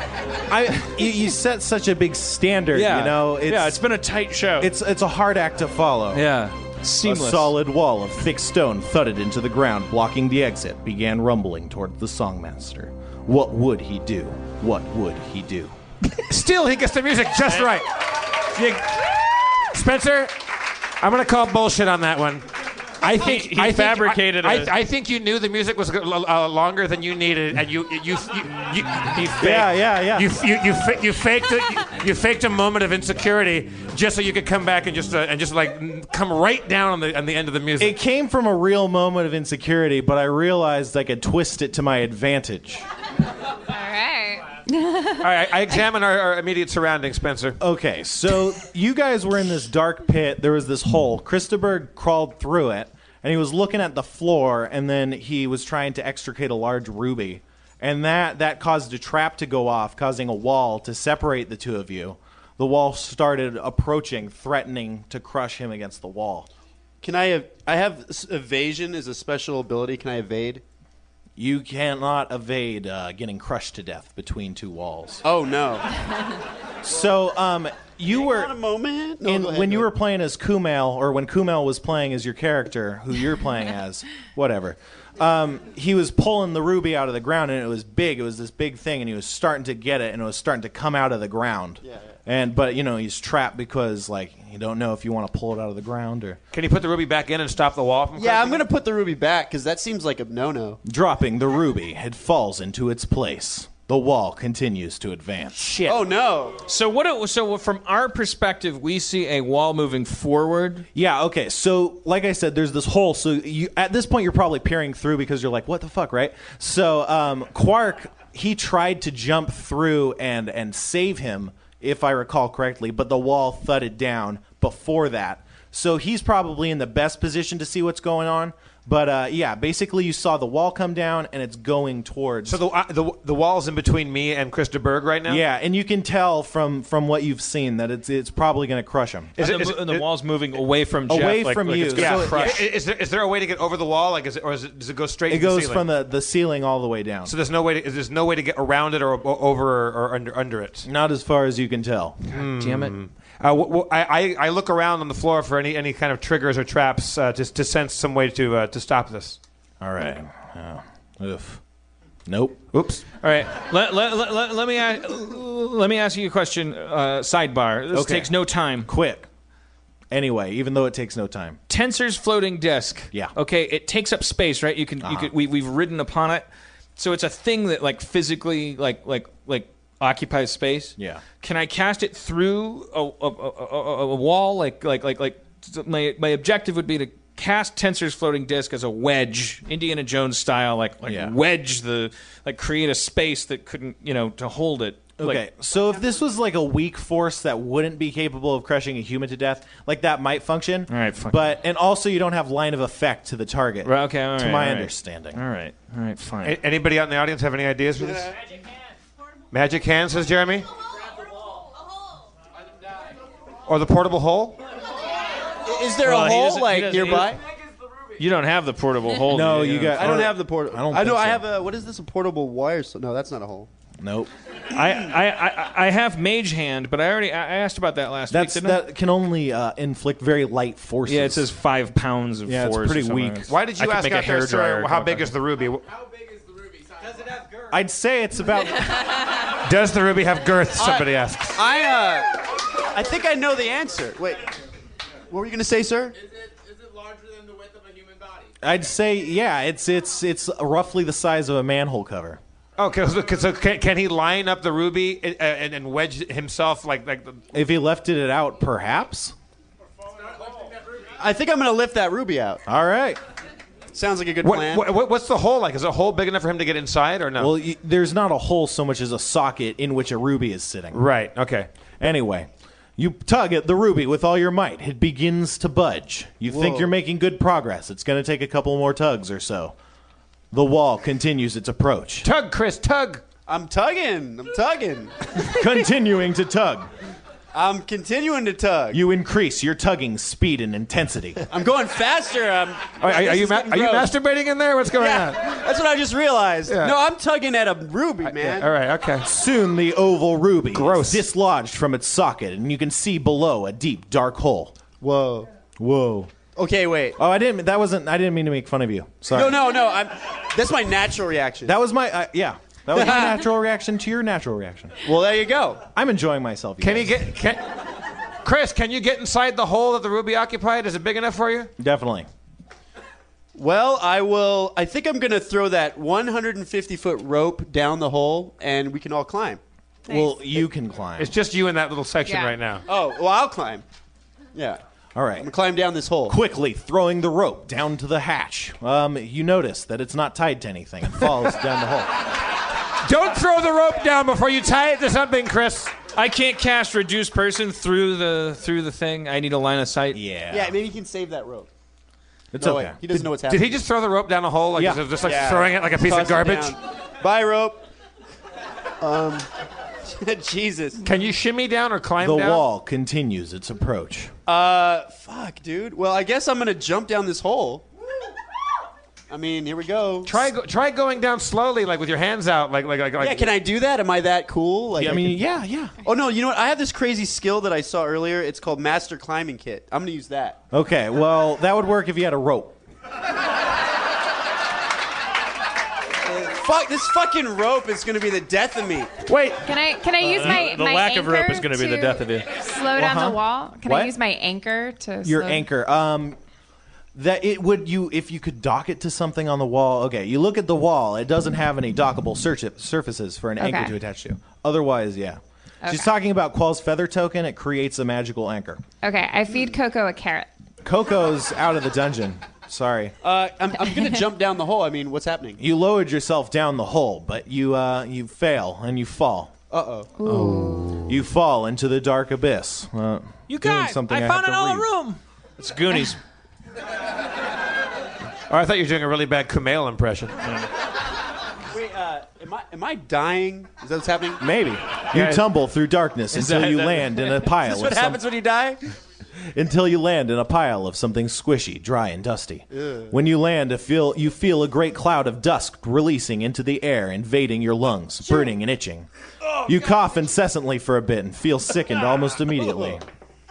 I. You, you set such a big standard. Yeah. You know. It's, yeah. It's been a tight show. It's. It's a hard act to follow. yeah. A Seamless. solid wall of thick stone thudded into the ground, blocking the exit, began rumbling toward the songmaster. What would he do? What would he do? Still, he gets the music just right. You- Spencer, I'm going to call bullshit on that one. I think He- he I think- fabricated I, a- I, I think you knew the music was uh, longer than you needed, and you you you you, you, you faked, Yeah, yeah, yeah. You you you, fa- you faked a, you, you faked a moment of insecurity just so you could come back and just uh, and just like come right down on the on the end of the music. It came from a real moment of insecurity, but I realized I could twist it to my advantage. All right. All right, I examine our, our immediate surroundings, Spencer. Okay, so you guys were in this dark pit. There was this hole. Christopher crawled through it, and he was looking at the floor, and then he was trying to extricate a large ruby. And that, that caused a trap to go off, causing a wall to separate the two of you. The wall started approaching, threatening to crush him against the wall. Can I have? I have s- evasion is a special ability. Can I evade? You cannot evade uh, getting crushed to death between two walls. Oh no! So, um, you were... On a moment. No, In, go ahead, when go you were ahead. playing as Kumail, or when Kumail was playing as your character, who you're playing as, whatever, um, he was pulling the ruby out of the ground, and it was big. It was this big thing, and he was starting to get it, and it was starting to come out of the ground. Yeah, yeah. And but you know he's trapped because like you don't know if you want to pull it out of the ground or Can you put the ruby back in and stop the wall from Yeah, I'm crashing? gonna put the ruby back because that seems like a no-no. dropping the ruby. It falls into its place. The wall continues to advance. Shit. Oh no! So what? It, so from our perspective, we see a wall moving forward. Yeah, okay. So, like I said, there's this hole. So, you, at this point, you're probably peering through because you're like, what the fuck, right? So, um, Quark, he tried to jump through and, and save him, if I recall correctly, but the wall thudded down before that. So, he's probably in the best position to see what's going on. But, uh, yeah, basically, you saw the wall come down, and it's going towards... So the, uh, the the wall's in between me and Krista Berg right now? yeah, and you can tell from, from what you've seen that it's it's probably going to crush him. Is and it- the, is it- and the it- wall's moving away from Jeff. Away like, from like you. It's gonna Yeah, crush. I- Is there, is there a way to get over the wall, like, is it, or is it, does it go straight? It to the goes ceiling? from the, the ceiling all the way down. So there's no way. To, there's no way to get around it or, or over or, or under under it. Not as far as you can tell. Damn it. Uh, w- w- I, I I look around on the floor for any, any kind of triggers or traps uh, to to sense some way to uh, to stop this. All right. Oh. Oof. Nope. Oops. All right. Let, let, let, let, let me ask, let me ask you a question. Uh, sidebar. This Okay. takes no time. Quick. Anyway, even though it takes no time. Tensor's floating disk. Yeah. Okay. It takes up space, right? You can. You can. We, we've ridden upon it, so it's a thing that like physically like like like occupies space. Yeah. Can I cast it through a a, a, a, a wall? Like like like like my my objective would be to cast Tensor's floating disk as a wedge, Indiana Jones style, like like Yeah. wedge the like create a space that couldn't you know to hold it. Okay, Like, so if this was like a weak force that wouldn't be capable of crushing a human to death, like that might function. All right, fuck But and also you don't have line of effect to the target. Right, okay, all to right, my all right. understanding. all right, all right, fine. A- anybody out in the audience have any ideas for this? Magic hand, says Jeremy. Or the portable hole? Is there Well, a he hole doesn't- he like doesn't- he nearby? You don't have the portable hole. No, do you got. I don't have the portable. I don't I know. think I so. have a. What is this? A portable wire? So, no, that's not a hole. Nope. I, I, I, I have mage hand, but I already I asked about that last That's week. Didn't I? that can only uh, inflict very light forces. Yeah, it says five pounds of Yeah, it's force. or pretty something. weak. Why did I you could ask make a out there, hairdryer sir, how come big up. is the ruby? I'd say it's about. Does the ruby have girth? Somebody asks. I uh, I think I know the answer. Wait, What were you gonna say, sir? Is it is it larger than the width of a human body? I'd say, yeah, it's it's it's roughly the size of a manhole cover. Oh, cause, cause, so can, can he line up the ruby and, and, and wedge himself like like? The... If he lifted it out, perhaps. I think I'm gonna lift that ruby out. All right. Sounds like a good What, plan. what, what's the hole like? Is the hole big enough for him to get inside or no? Well, y- there's not a hole so much as a socket in which a ruby is sitting. right. Okay. Anyway, you tug at the ruby with all your might. It begins to budge. You think Whoa. you're making good progress. It's going to take a couple more tugs or so. The wall continues its approach, Tug, Chris, tug. I'm tugging. I'm tugging. continuing to tug. I'm continuing to tug. You increase your tugging speed and intensity. I'm going faster. I'm. Are, are, this are you is ma- getting are you gross. masturbating in there? What's going Yeah, on? that's what I just realized. Yeah. No, I'm tugging at a ruby, man. All right. Okay. Soon the oval ruby Gross. is dislodged from its socket, and you can see below a deep, dark hole. Whoa. Whoa. Okay, wait. Oh, I didn't. That wasn't. I didn't mean to make fun of you. Sorry. No, no, no. I'm. That's my natural reaction. That was my. Uh, yeah. That was my natural reaction to your natural reaction. well, there you go. I'm enjoying myself. You Can guys. he get? Can, Chris, can you get inside the hole that the ruby occupied? Is it big enough for you? Definitely. Well, I will. I think I'm gonna throw that one hundred fifty foot rope down the hole, and we can all climb. Well, you can climb. It's just you in that little section Yeah. right now. Oh, well, I'll climb. Yeah, All right. I'm gonna climb down this hole. Quickly throwing the rope down to the hatch. Um, you notice that it's not tied to anything. It falls down the hole. Don't throw the rope down before you tie it to something, Chris. I can't cast reduced person through the through the thing. I need a line of sight. Yeah. Yeah, maybe you can save that rope. It's No, okay. wait, he doesn't know what's Did happening. he just throw the rope down a hole, like Yeah. just, just like Yeah. throwing it like a piece Toss of it garbage? down. Bye, rope. Um, Jesus. Can you shimmy down or climb The down? wall continues its approach. Uh, fuck, dude. Well, I guess I'm gonna jump down this hole. I mean, here we go. Try go, try going down slowly, like with your hands out, like like like. like Yeah, can I do that? Am I that cool? Like, I mean, yeah, yeah. oh no, you know what? I have this crazy skill that I saw earlier. It's called Master Climbing Kit. I'm gonna use that. Okay, well, that would work if you had a rope. Fuck, this fucking rope is gonna be the death of me. Wait, Can I can I use my the my lack of rope anchor is gonna be the to death of you. Slow down Uh-huh. the wall. Can What? I use my anchor to Your slow- anchor. Um, that it would you if you could dock it to something on the wall. Okay, you look at the wall. It doesn't have any dockable sur- surfaces for an anchor Okay. to attach to. Otherwise, yeah. She's Okay. talking about Quell's feather token. It creates a magical anchor. Okay, I feed Coco a carrot. Coco's out of the dungeon. Sorry. Uh, I'm, I'm gonna jump down the hole. I mean, what's happening? You lowered yourself down the hole, but you uh, you fail and you fall. Uh oh. You fall into the dark abyss. Uh, You doing guys, something I I found have to another read. room. It's Goonies. oh, I thought you were doing a really bad Kumail impression. Wait, uh, am I am I dying? Is that what's happening? Maybe. You Yeah. tumble through darkness until that- you that- land in a pile Is this of what some- happens when you die? until you land in a pile of something squishy, dry, and dusty. When you land, a feel, you feel a great cloud of dust releasing into the air, invading your lungs, burning and itching. You cough incessantly for a bit and feel sickened almost immediately.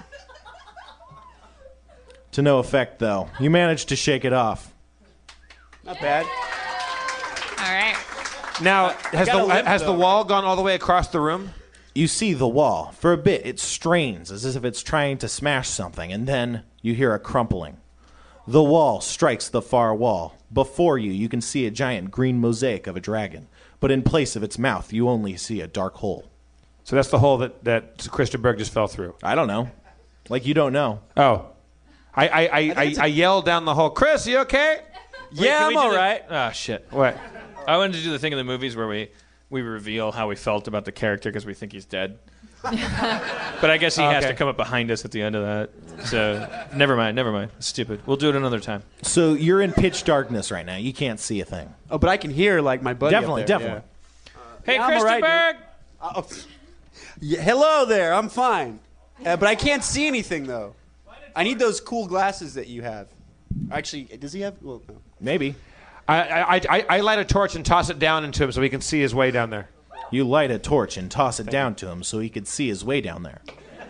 To no effect, though. You manage to shake it off. Not bad. All right. Now, has the gotta limp, has the though, wall gone all the way across the room? You see the wall. For a bit, it strains as if it's trying to smash something, and then you hear a crumpling. The wall strikes the far wall. Before you, you can see a giant green mosaic of a dragon, but in place of its mouth, you only see a dark hole. So that's the hole that that Christa Berg just fell through. I don't know. Like, you don't know. Oh, I I I, I, I yelled down the hole. Chris, you okay? Yeah, I'm all right. Ah, shit. What? I wanted to do the thing in the movies where we we reveal how we felt about the character because we think he's dead. But I guess he Oh, has okay. to come up behind us at the end of that. So never mind, never mind. It's stupid. We'll do it another time. So you're in pitch darkness right now. You can't see a thing. Oh, but I can hear like my buddy. up Definitely, there. definitely. Hey, Yeah, I'm all Christa right, Berg! Oh, yeah, hello there. I'm fine, uh, but I can't see anything though. I need those cool glasses that you have. Actually, does he have? Well, no. Maybe. I, I I I light a torch and toss it down into him so he can see his way down there. You light a torch and toss it down to him so he could see his way down there.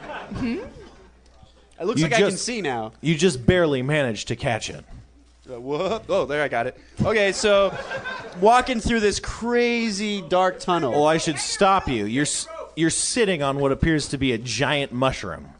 It looks You like I can just- see now. You just barely managed to catch it. Uh, whoop. Oh, there I got it. Okay, so walking through this crazy dark tunnel. Well, I should stop you. You're s- you're sitting on what appears to be a giant mushroom.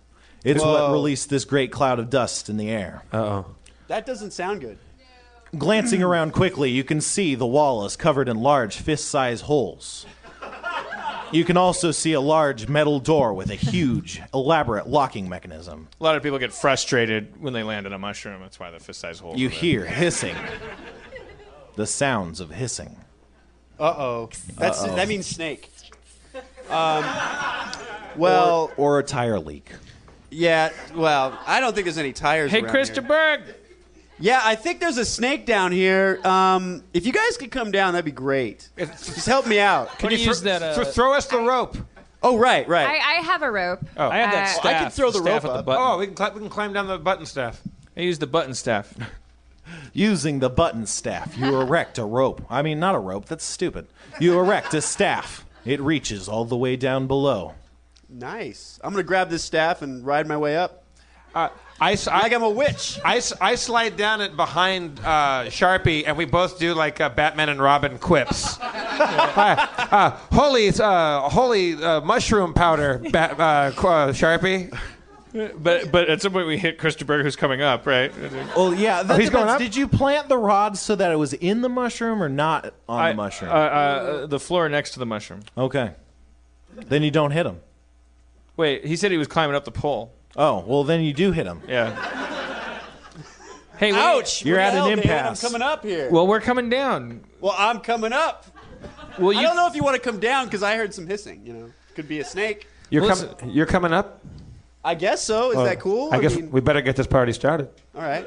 It's Whoa. what released this great cloud of dust in the air. Uh-oh. That doesn't sound good. Glancing around quickly, you can see the wall is covered in large fist-sized holes. You can also see a large metal door with a huge, elaborate locking mechanism. A lot of people get frustrated when they land in a mushroom. That's why the fist-sized hole. You hear hissing. The sounds of hissing. Uh-oh. That's that means snake. Um, well, Or, or a tire leak. yeah. Well, I don't think there's any tires. Hey, around Christa here. Berg. Yeah, I think there's a snake down here. Um, if you guys could come down, that'd be great. Just help me out. Can you use that? Uh, Th- throw us the rope. Oh, right, right. I, I have a rope. I have that Uh, staff. I can throw the staff rope with the up. button. Oh, we can, cl- we can climb down the button staff. I use the button staff. Using the button staff, you erect a rope. I mean, not a rope. That's stupid. You erect a staff. It reaches all the way down below. Nice. I'm gonna grab this staff and ride my way up. Uh, I, s- I- Like I'm a witch. I, s- I slide down it behind uh, Sharpie, and we both do like uh, Batman and Robin quips. uh, uh, holy, uh, holy uh, mushroom powder, Bat, uh, Qu- uh, Sharpie. But but at some point we hit Christa Berg, who's coming up, right? Well, yeah. That he's going depends. up? Did you plant the rods so that it was in the mushroom or not on I- the mushroom? Uh, uh, the floor next to the mushroom. okay. Then you don't hit him. Wait, he said he was climbing up the pole. Oh, well, then you do hit him. Yeah. Hey, what- Ouch! You're What at the an hell, Dan? impasse. I'm coming up here. Well, we're coming down. Well, I'm coming up. Well, I you don't know if you want to come down because I heard some hissing. You know, could be a snake. You're, Well, com- you're coming up? I guess so. Is Oh, that cool? I guess mean, we better get this party started. all right.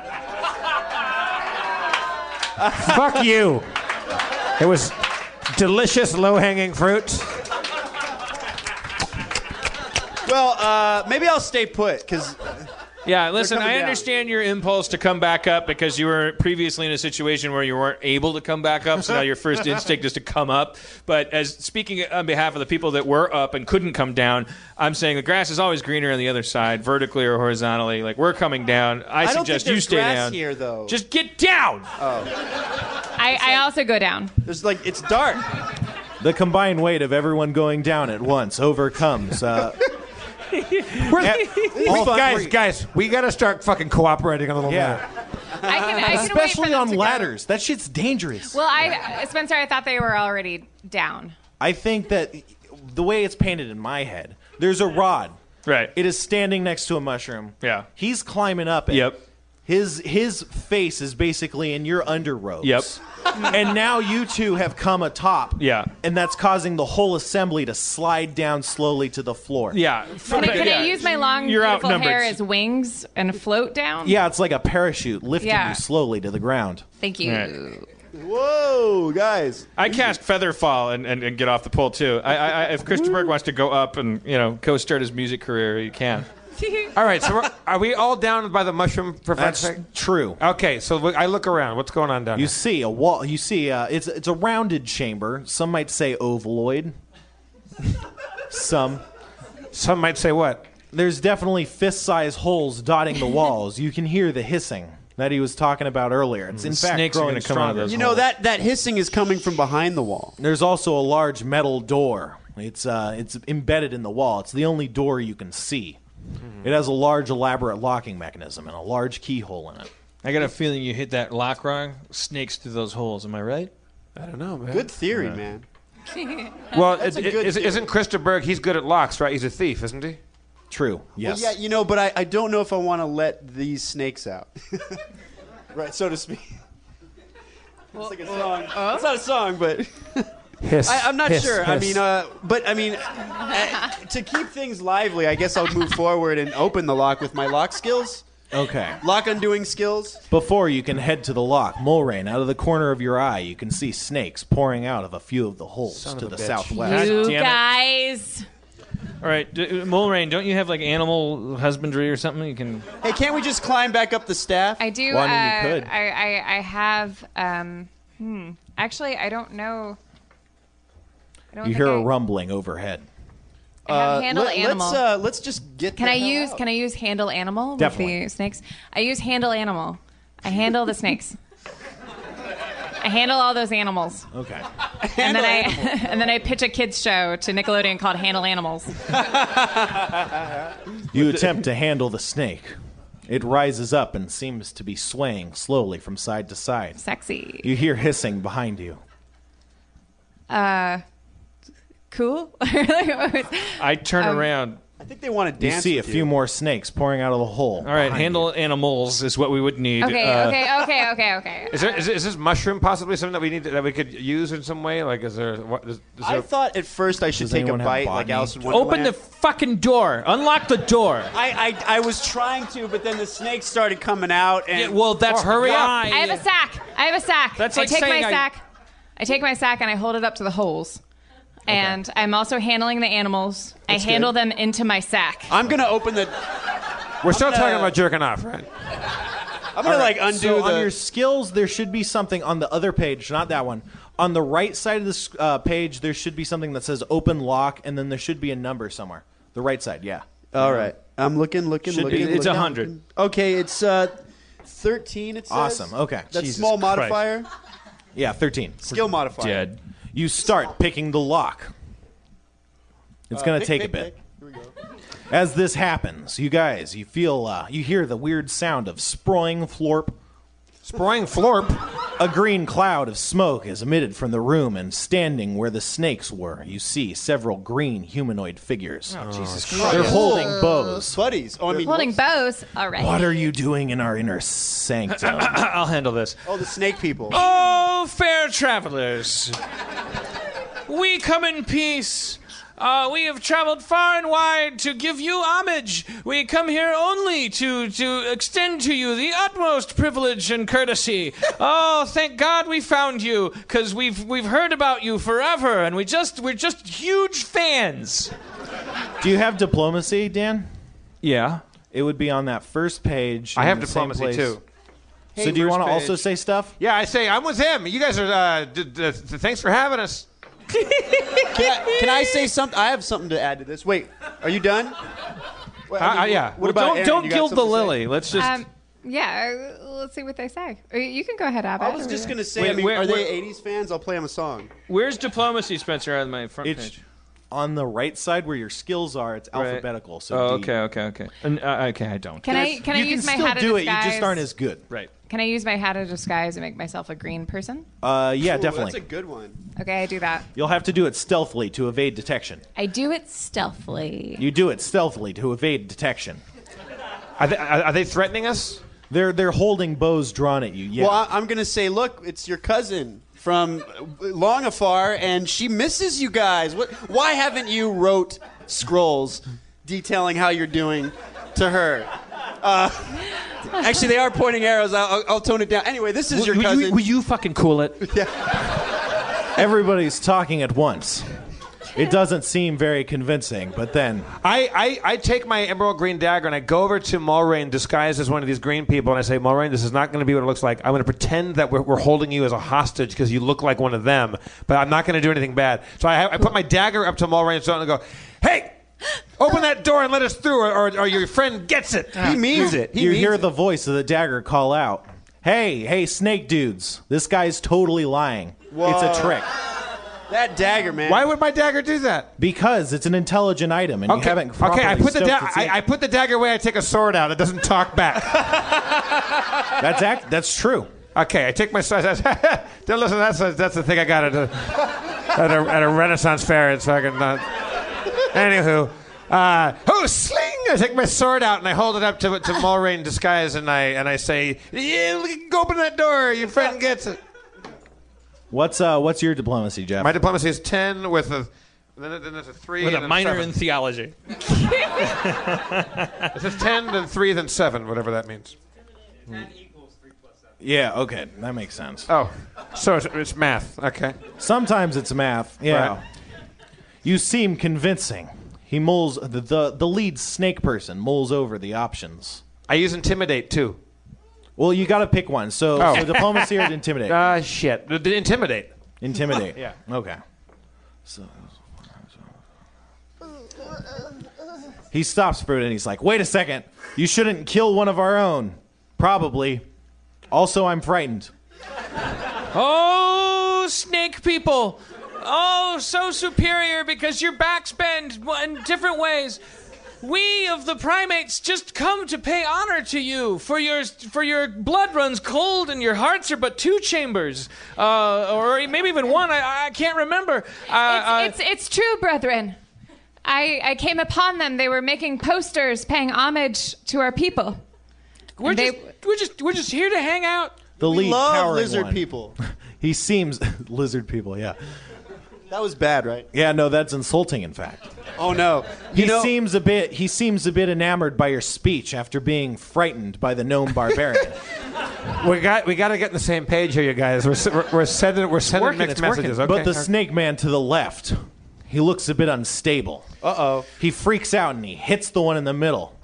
Fuck you. It was delicious low-hanging fruit. Well, uh, maybe I'll stay put because Yeah, listen, coming I down. understand your impulse to come back up because you were previously in a situation where you weren't able to come back up, so now your first instinct is to come up. But as speaking on behalf of the people that were up and couldn't come down, I'm saying the grass is always greener on the other side, vertically or horizontally. Like, we're coming down. I, I don't suggest think you there's stay grass down. here, though. Just get down! I, I also go down. There's like it's dark. The combined weight of everyone going down at once overcomes. Uh, all Guys, guys, we got to start fucking cooperating a little Yeah. bit. I can, I can wait for Especially them on to go. ladders. That shit's dangerous. Well, I Spencer, I thought they were already down. I think that the way it's painted in my head, there's a rod. Right. It is standing next to a mushroom. Yeah. He's climbing up it. Yep. His his face is basically in your underrobes. Yep. And now you two have come atop. Yeah. And that's causing the whole assembly to slide down slowly to the floor. Yeah. Can, I, can I use my long, You're beautiful outnumbered. hair as wings and float down? Yeah, it's like a parachute lifting Yeah. you slowly to the ground. Thank you. Right. Whoa, guys. I cast Featherfall and, and, and get off the pole, too. I, I, I, if Christa Berg wants to go up and, you know, co-start his music career, he can. All right, so we're, are we all down by the mushroom for Fred's That's sake? true. Okay, so we- I look around. What's going on down You here? see a wall. You see, uh, it's it's a rounded chamber. Some might say ovaloid. Some. Some might say what? There's definitely fist-sized holes dotting the walls. You can hear the hissing that he was talking about earlier. It's in fact snakes are growing gonna come out of stronger. those You know that that hissing is coming from behind the wall. There's also a large metal door. It's uh, it's embedded in the wall. It's the only door you can see. It has a large, elaborate locking mechanism and a large keyhole in it. I got a feeling you hit that lock wrong. Snakes through those holes. Am I right? I don't know, man. Good theory, man. Well, That's it, a good is, theory. isn't Christa Berg, he's good at locks, right? He's a thief, isn't he? True. Yes. Well, yeah, you know, but I, I don't know if I want to let these snakes out. Right, so to speak. It's like a song. It's not a song, but Hiss, I, I'm not hiss, sure. I hiss. mean, uh, but I mean, uh, to keep things lively, I guess I'll move forward and open the lock with my lock skills, Okay. lock undoing skills. Before you can head to the lock, Mulrain, out of the corner of your eye, you can see snakes pouring out of a few of the holes Son to of a the bitch. southwest. You damn it. guys. All right, D- Mulrain, don't you have like animal husbandry or something? You can. Hey, can't we just climb back up the staff? I do. Well, I mean, uh, you could. I, I, I have. Um, hmm. Actually, I don't know. I don't You think hear I, a rumbling overhead. I have handle let, animal. Let's uh, let's just get. can the I hell use? out. Can I use handle animal Definitely. with the snakes? I use handle animal. I handle the snakes. I handle all those animals, Okay. and then I and then I pitch a kids show to Nickelodeon called Handle Animals. You attempt to handle the snake. It rises up and seems to be swaying slowly from side to side. Sexy. You hear hissing behind you. Uh, cool. I turn Um, around. I think they want to You dance. see a with few you. more snakes pouring out of the hole. All right, behind handle you. animals is what we would need. Okay, Uh, okay, okay, okay, okay. Is, there, is, is this mushroom possibly something that we need to, that we could use in some way? Like, is there? What, is, is I there thought at first I should Does take a anyone have bite like botany? Alice in Open Wonderland. the fucking door. Unlock the door. I, I I was trying to, but then the snakes started coming out, and Yeah, well, that's Oh, hurry up. why. I have a sack. I have a sack. That's I like take my saying I- sack. I take my sack and I hold it up to the holes. And I'm also handling the animals. I handle good. them into my sack. I'm gonna open the. We're still gonna- talking about jerking off, right? I'm gonna like undo So the. on your skills, there should be something on the other page, not that one. On the right side of this uh, page, there should be something that says open lock, and then there should be a number somewhere. The right side, yeah. All right, I'm looking, looking, Should be. looking. It's looking. a hundred. Okay, it's uh, thirteen. It says. Awesome, okay. That's Jesus small Christ. modifier. Yeah, thirteen. Skill modifier. Dead. You start picking the lock. It's Uh, going to pick, take pick, a bit. pick. Here we go. As this happens, you guys, you feel, uh, you hear the weird sound of sproing florp. Sproing florp. A green cloud of smoke is emitted from the room, and standing where the snakes were, you see several green humanoid figures. Oh, Jesus They're Christ. holding bows. Buddies. Oh, I mean, Holding whoops. bows. All right. What are you doing in our inner sanctum? I'll handle this. Oh, the snake people. Oh, fair travelers. We come in peace. Uh, we have traveled far and wide to give you homage. We come here only to, to extend to you the utmost privilege and courtesy. Oh, thank God we found you, because we've we've heard about you forever, and we just we're just huge fans. Do you have diplomacy, Dan? Yeah. It would be on that first page. I in have the same diplomacy place. too. So do you first want to page. also say stuff? Yeah, I say I'm with him. You guys are. Uh, d- d- thanks for having us. Can I, can I say something? I have something to add to this. Wait, are you done? Wait, Uh, uh, yeah. What Well, about don't Aaron? don't You got gild the something to say? lily. Let's just. Um, yeah, uh, let's see what they say. Or you can go ahead, Abbott. I was just gonna say. Wait, I mean, where- are they where- eighties fans? I'll play them a song. Where's diplomacy, Spencer, on my front It's page? on the right side where your skills are. It's Right. alphabetical. So Oh, D. okay, okay, okay. And, uh, okay, I don't. Can I can I you use can my still hat of do it. You disguise? just aren't as good. Right. Can I use my hat of disguise and make myself a green person? Uh, yeah, Ooh, definitely. That's a good one. Okay, I do that. You'll have to do it stealthily to evade detection. I do it stealthily. You do it stealthily to evade detection. Are they, are, are they threatening us? They're they're holding bows drawn at you. Yeah. Well, I, I'm gonna say, look, it's your cousin from long afar, and she misses you guys. What? Why haven't you wrote scrolls detailing how you're doing to her? Uh, actually, they are pointing arrows. I'll, I'll, I'll tone it down. Anyway, this is your Will cousin. you, will you fucking cool it? Everybody's talking at once. It doesn't seem very convincing, but then I, I, I take my emerald green dagger and I go over to Mulrain disguised as one of these green people and I say, Mulrain, this is not going to be what it looks like. I'm going to pretend that we're, we're holding you as a hostage because you look like one of them, but I'm not going to do anything bad. So I, have, I put my dagger up to Mulrain's throat and I go, hey, open that door and let us through, or, or, or your friend gets it. He means it. He you means hear it. the voice of the dagger call out, "Hey, hey, snake dudes! This guy's totally lying. It's a trick." That dagger, man. Why would my dagger do that? Because it's an intelligent item, and you Okay, haven't okay. properly I put the stoked da- its I, ink. I put the dagger away. I take a sword out. It doesn't talk back. That's act- That's true. Okay, I take my sword. Then listen, that's a, that's the thing I got at a at a, at a Renaissance fair. It's fucking not. Anywho, uh, oh sling! I take my sword out and I hold it up to to Mulrain in disguise, and I and I say, "Yeah, go open that door. Your friend gets it." What's uh What's your diplomacy, Jeff? My diplomacy is ten with a. Then, then there's a three. With and a then minor seven. in theology. It says ten, then three, then seven, whatever that means. yeah. Okay, that makes sense. Oh, so it's, it's math. Okay. Sometimes it's math. Yeah. Right. You seem convincing. He mulls the, the the lead snake person mulls over the options. I use intimidate too. Well, you got to pick one. So, Oh. so diplomacy or intimidate? Ah, shit. The, the intimidate. Intimidate. Yeah. Okay. So he stops for it and he's like, "Wait a second. You shouldn't kill one of our own. Probably. Also, I'm frightened." Oh, snake people. Oh, so superior because your backs bend in different ways. We of the primates just come to pay honor to you, for your for your blood runs cold and your hearts are but two chambers, uh, or maybe even one. I, I can't remember. Uh, It's, it's, it's true, brethren. I, I came upon them. They were making posters paying homage to our people. We're And they- just we're just we're just here to hang out. The We lead love towering lizard one. people. He seems lizard people. Yeah. That was bad, right? Yeah. No, that's insulting. In fact. Oh no. He You know, seems a bit. He seems a bit enamored by your speech after being frightened by the gnome barbarian. We got we got to get on the same page here, you guys. We're s- we're, we're sending we're sending working, mixed it's working. messages. Okay. But the snake man to the left, he looks a bit unstable. Uh oh. He freaks out and he hits the one in the middle.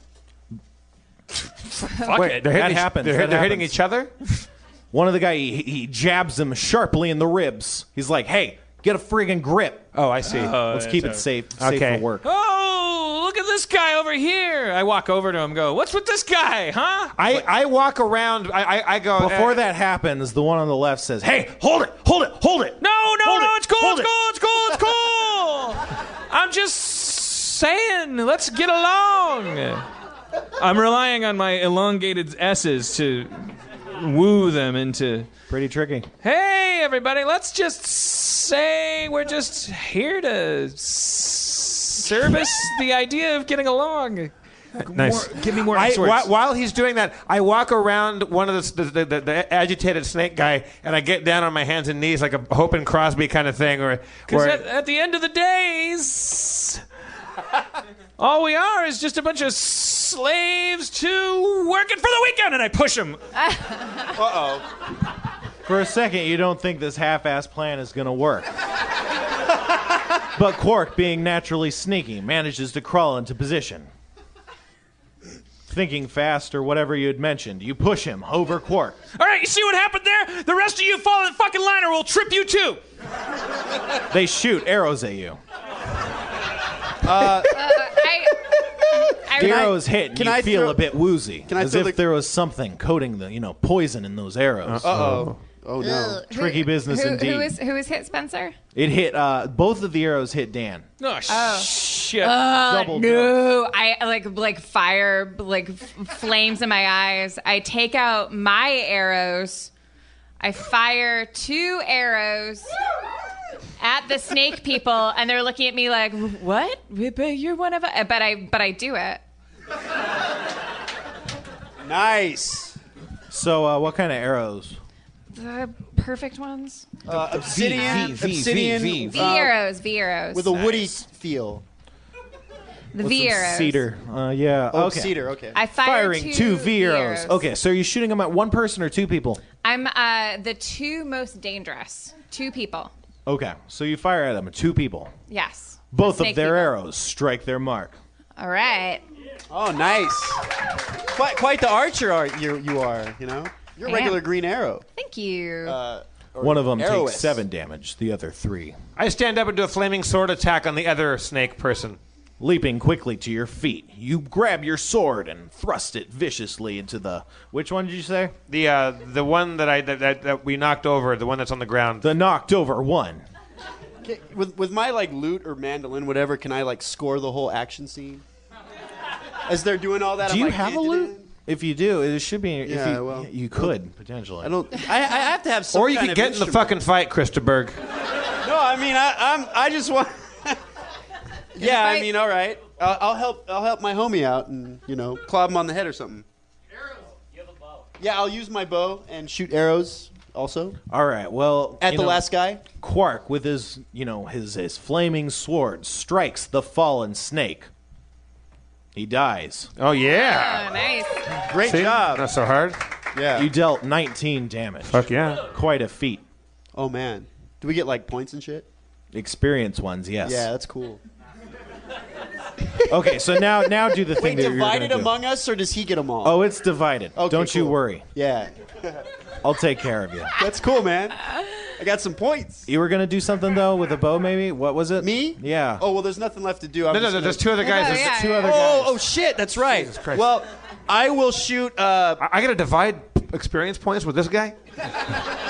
Wait, they're hitting That each, happens, They're, that they're hitting happens. each other. One of the guy he, he jabs him sharply in the ribs. He's like, "Hey, get a friggin' grip. Oh, I see. Let's keep it safe, safe Okay. for work." Oh, look at this guy over here. I walk over to him and go, what's with this guy, huh? I, I walk around. I I, I go Before uh, that happens, the one on the left says, "Hey, hold it, hold it, hold it." No, no, Hold no, it, it's cool, hold it's it. cool, it's cool, it's cool. I'm just saying, let's get along. I'm relying on my elongated S's to woo them into, Pretty tricky. hey, everybody, let's just say we're just here to s- service the idea of getting along. Nice. More, give me more I, nice words. while, while he's doing that, I walk around one of the the, the the agitated snake guy, and I get down on my hands and knees like a Hope and Crosby kind of thing, or Because where at, at the end of the days, all we are is just a bunch of slaves to working for the weekend, and I push them. For a second, you don't think this half-assed plan is going to work. But Quark, being naturally sneaky, manages to crawl into position. Thinking fast or whatever you had mentioned, you push him over Quark. All right, you see what happened there? The rest of you fall in the fucking line or we'll trip you too. They shoot arrows at you. I, I, The arrows hit, and can you I feel throw- a bit woozy, Can I as throw if the- there was something coating the, you know, poison in those arrows. Uh oh. Oh no. Tricky business who, indeed. Who is, who is hit, Spencer? It hit. Uh, both of the arrows hit Dan. Oh, shit. Double No, I like like fire, like f- flames in my eyes. I take out my arrows. I fire two arrows at the snake people, and they're looking at me like, "What? But you're one of us." But I, but I do it. Nice. So, uh, what kind of arrows? The perfect ones. Uh, obsidian. V, V, V, obsidian. V, V uh, arrows. V arrows. with a woody feel. the V arrows. Cedar. Uh, yeah. Oh, okay. cedar. Okay. I fire Firing two, two V arrows. arrows. Okay, so are you shooting them at one person or two people? I'm uh, the two most dangerous. Two people. Okay, so you fire at them at two people. Yes. Both The of snake their people. arrows strike their mark. All right. Oh, nice. Quite, quite the archer are you? You are. You know. You're a I am. regular green arrow. Thank you. Uh, or One of them arrowist. takes seven damage, the other three. I stand up and do a flaming sword attack on the other snake person. Leaping quickly to your feet, you grab your sword and thrust it viciously into the. Which one did you say? The uh, the one that I that, that, that we knocked over, the one that's on the ground. The knocked over one. Okay, with with my like lute or mandolin, whatever, can I like score the whole action scene? As they're doing all that, Do I'm you like, have a "Dun, dun, lute? dun." If you do, it should be. If Yeah, you, well, you could potentially. I don't. I, I have to have some. Or you kind could of get in the instrument. fucking fight, Christaberg. No, I mean I, I'm. I just want. yeah, I fight? mean, all right. I'll, I'll help. I'll help my homie out, and you know, club him on the head or something. Arrows. You have a bow. Yeah, I'll use my bow and shoot arrows. Also, All right. Well, at you the know, last guy. Quark, with his, you know, his his flaming sword, strikes the fallen snake. He dies. Oh yeah. oh, nice. Great See? job. Not so hard. Yeah. You dealt nineteen damage. Fuck yeah. Quite a feat. Oh man, do we get like points and shit? Experience ones, yes. Yeah, that's cool. Okay, so now now do the thing Wait, that you're divided gonna do. among us, or does he get them all? Oh, it's divided. Okay, Don't you cool. worry. Yeah, I'll take care of you. that's cool, man. I got some points. You were gonna do something though with a bow, maybe? What was it? Me? Yeah. Oh well, there's nothing left to do. I'm No, no, just no. gonna- There's two other guys. Oh, There's yeah. two other Oh, guys. oh shit, that's right. Christ. Well, I will shoot. Uh, I, I gotta divide experience points with this guy. I,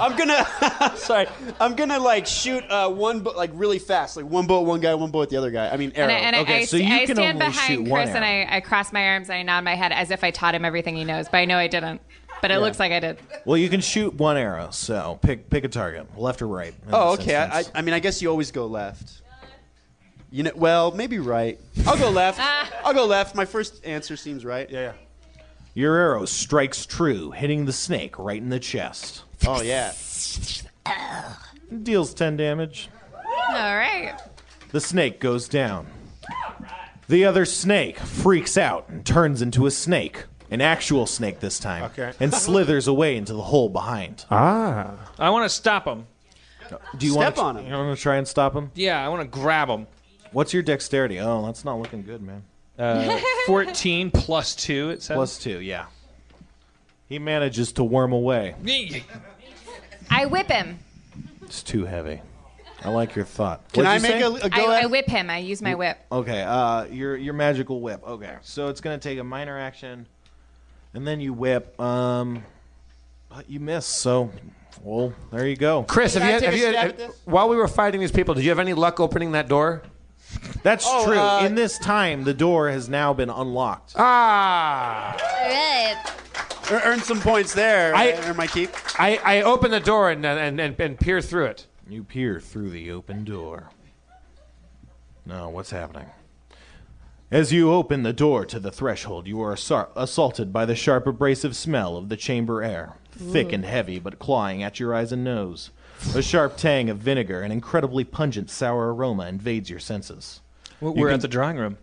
I'm gonna. Sorry, I'm gonna like shoot uh, one boat like really fast, like one boat, one guy, one boat, the other guy. I mean, arrow. And I, and Okay, I, so you I can stand only shoot behind one Chris and I, I cross my arms and I nod my head as if I taught him everything he knows, but I know I didn't. But it looks like I did. Well, you can shoot one arrow, so pick pick a target, left or right. in Oh, this okay. I, I, instance. I mean, I guess you always go left. You know, well, maybe right. I'll go left. I'll go left. My first answer seems right. Yeah, yeah. Your arrow strikes true, hitting the snake right in the chest. Oh yeah. Deals ten damage. All right. The snake goes down. The other snake freaks out and turns into a snake. An actual snake this time. Okay. And slithers away into the hole behind. Ah. I want to stop him. Do you Step want on him. You want to try and stop him? Yeah, I want to grab him. What's your dexterity? Oh, that's not looking good, man. Uh, fourteen plus two, it says. Plus two, yeah. He manages to worm away. I whip him. It's too heavy. I like your thought. Can I What'd you make say? a, a go I, at I whip him. I use my whip. Okay, uh, your your magical whip. Okay, so it's gonna take a minor action, and then you whip. Um, but you miss. So, well, there you go. Chris, have Can you, I take have a you, stab have- at this? while we were fighting these people, did you have any luck opening that door? That's Oh, true. uh, In this time, the door has now been unlocked. Ah. All right. Ear- earn some points there. I- Earn my keep. I, I open the door and, and, and, and peer through it. You peer through the open door. Now, what's happening? As you open the door to the threshold, you are assar- assaulted by the sharp, abrasive smell of the chamber air, thick and heavy, but clawing at your eyes and nose. A sharp tang of vinegar and incredibly pungent sour aroma invades your senses. We're can- at the drawing room.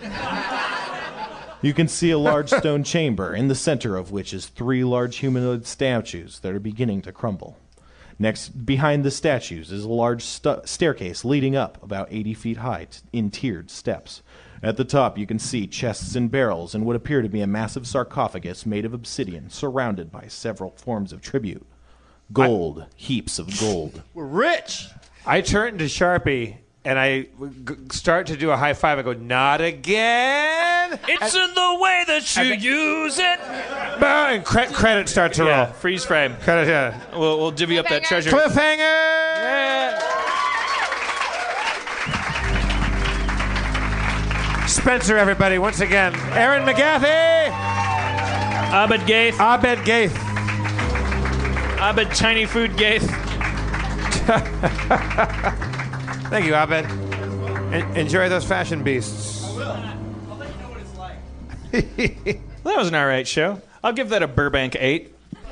You can see a large stone chamber, in the center of which is three large humanoid statues that are beginning to crumble. Next, behind the statues, is a large stu- staircase leading up about eighty feet high t- in tiered steps. At the top, you can see chests and barrels and what appear to be a massive sarcophagus made of obsidian, surrounded by several forms of tribute. Gold, heaps of gold. We're rich. I turn to Sharpie and I g- start to do a high five. I go, not again. It's in the way that you and- use it. And cre- credit start to Yeah, roll. freeze frame. Credit, yeah. We'll, we'll divvy up that treasure. Cliffhanger! Spencer, everybody, once again. Aaron McGathy. Abed Gaith. Abed Gaith. Abed Tiny Food Gaith. Thank you, Abed. En- enjoy those fashion beasts. That was an all right show. I'll give that a Burbank eight.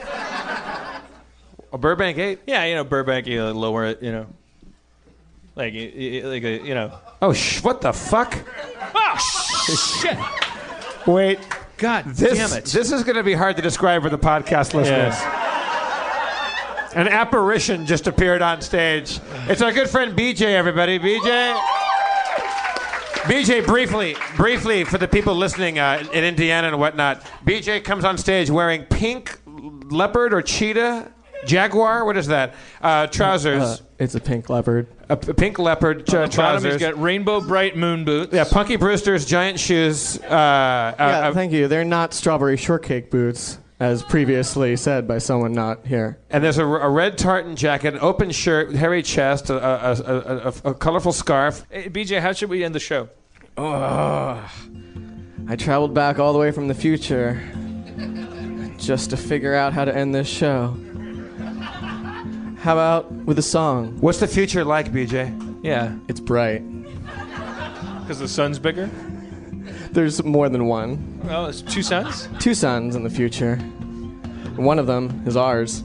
A Burbank eight? Yeah, you know, Burbank, you know, lower it, you know. Like, y- y- like a, you know. Oh, sh- what the fuck? Oh, shit. Wait. God This, damn it. This is going to be hard to describe for the podcast listeners. An apparition just appeared on stage. It's our good friend B J, everybody. B J. B J, briefly, briefly, for the people listening uh, in Indiana and whatnot, B J comes on stage wearing pink leopard or cheetah, jaguar, what is that? Uh, trousers. Uh, it's a pink leopard. A p- pink leopard uh, On the bottom, trousers. he's got rainbow bright moon boots. Yeah, Punky Brewster's giant shoes. Uh, uh, Yeah, uh, thank you. They're not strawberry shortcake boots, as previously said by someone not here. And there's a, a red tartan jacket, an open shirt, hairy chest, a, a, a, a, a colorful scarf. Hey, B J, how should we end the show? Oh, I traveled back all the way from the future just to figure out how to end this show. How about with a song? What's the future like, B J? Yeah, It's bright. because the sun's bigger. There's more than one. Oh, it's two suns? Two suns in the future. One of them is ours.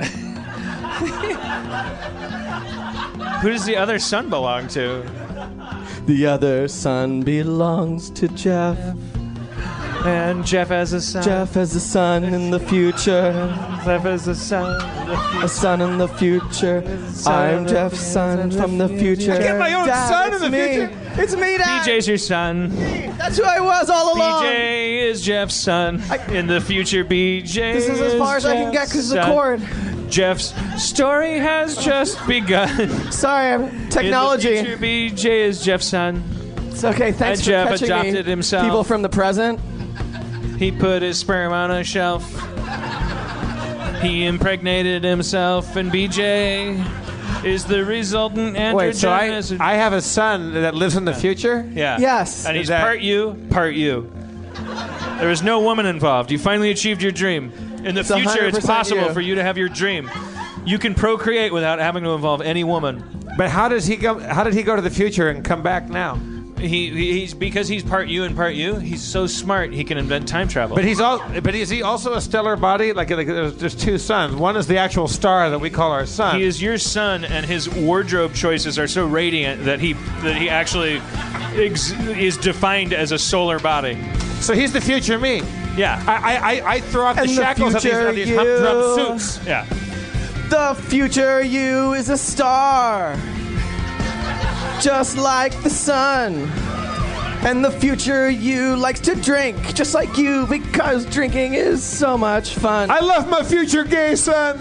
Who does the other sun belong to? The other sun belongs to Jeff. And Jeff has a son. Jeff has a son in the future. Jeff has a son. A son in the future. I'm Jeff's son from the future. I get my own Dad, son in it's the me. future. It's me, Dad. B J's your son. That's who I was all along. B J is Jeff's son. In the future, B J This is as far as I can get because of the cord. Jeff's story has just begun. Sorry, I'm technology. In the future, B J is Jeff's son. It's okay. Thanks And for Jeff catching adopted me. himself. People from the present. He put his sperm on a shelf. He impregnated himself, and B J is the resultant androgen. Wait, so I, I have a son that lives in the future? Yeah. Yes. And he's That- part you, part you. There is no woman involved. You finally achieved your dream. In the It's future, it's one hundred percent possible you. for you to have your dream. You can procreate without having to involve any woman. But how does he go? How did he go to the future and come back now? He, he he's because he's part you and part you. He's so smart he can invent time travel. But he's all. But is he also a stellar body? Like, like there's, there's two suns. One is the actual star that we call our sun. He is your son, and his wardrobe choices are so radiant that he that he actually ex- is defined as a solar body. So he's the future me. Yeah. I I, I throw off the And the shackles of these, future of these you. humdrum suits. Yeah. The future you is a star, just like the sun. And the future you likes to drink, just like you, because drinking is so much fun. I love my future gay son.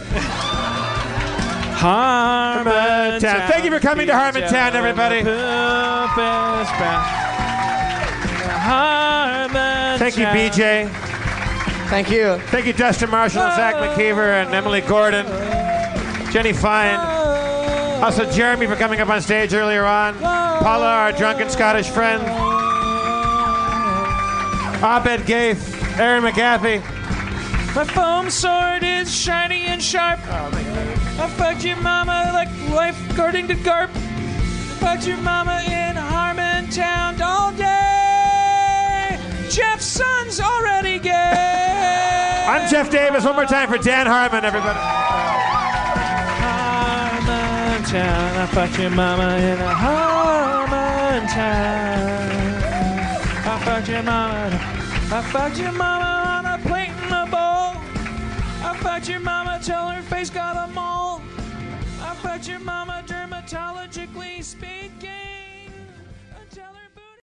Harmontown. Thank you for coming to Harmontown, everybody. Thank you, B J. Thank you. Thank you, Dustin Marshall, Zach McKeever, and Emily Gordon. Jenny Fine. Also, Jeremy for coming up on stage earlier on. Paula, our drunken Scottish friend. Abed Gaith. Aaron McGaffey. My foam sword is shiny and sharp. I fucked your mama like life according to Garp. Fucked your mama in Harmontown all day. Jeff's son's already gay. I'm Jeff Davis. One more time for Dan Harmon, everybody. Harmontown, I fucked your mama in a Harmontown. I fucked your mama, I fucked your mama on a plate in a bowl. I fucked your mama till her face got a mole. I fucked your mama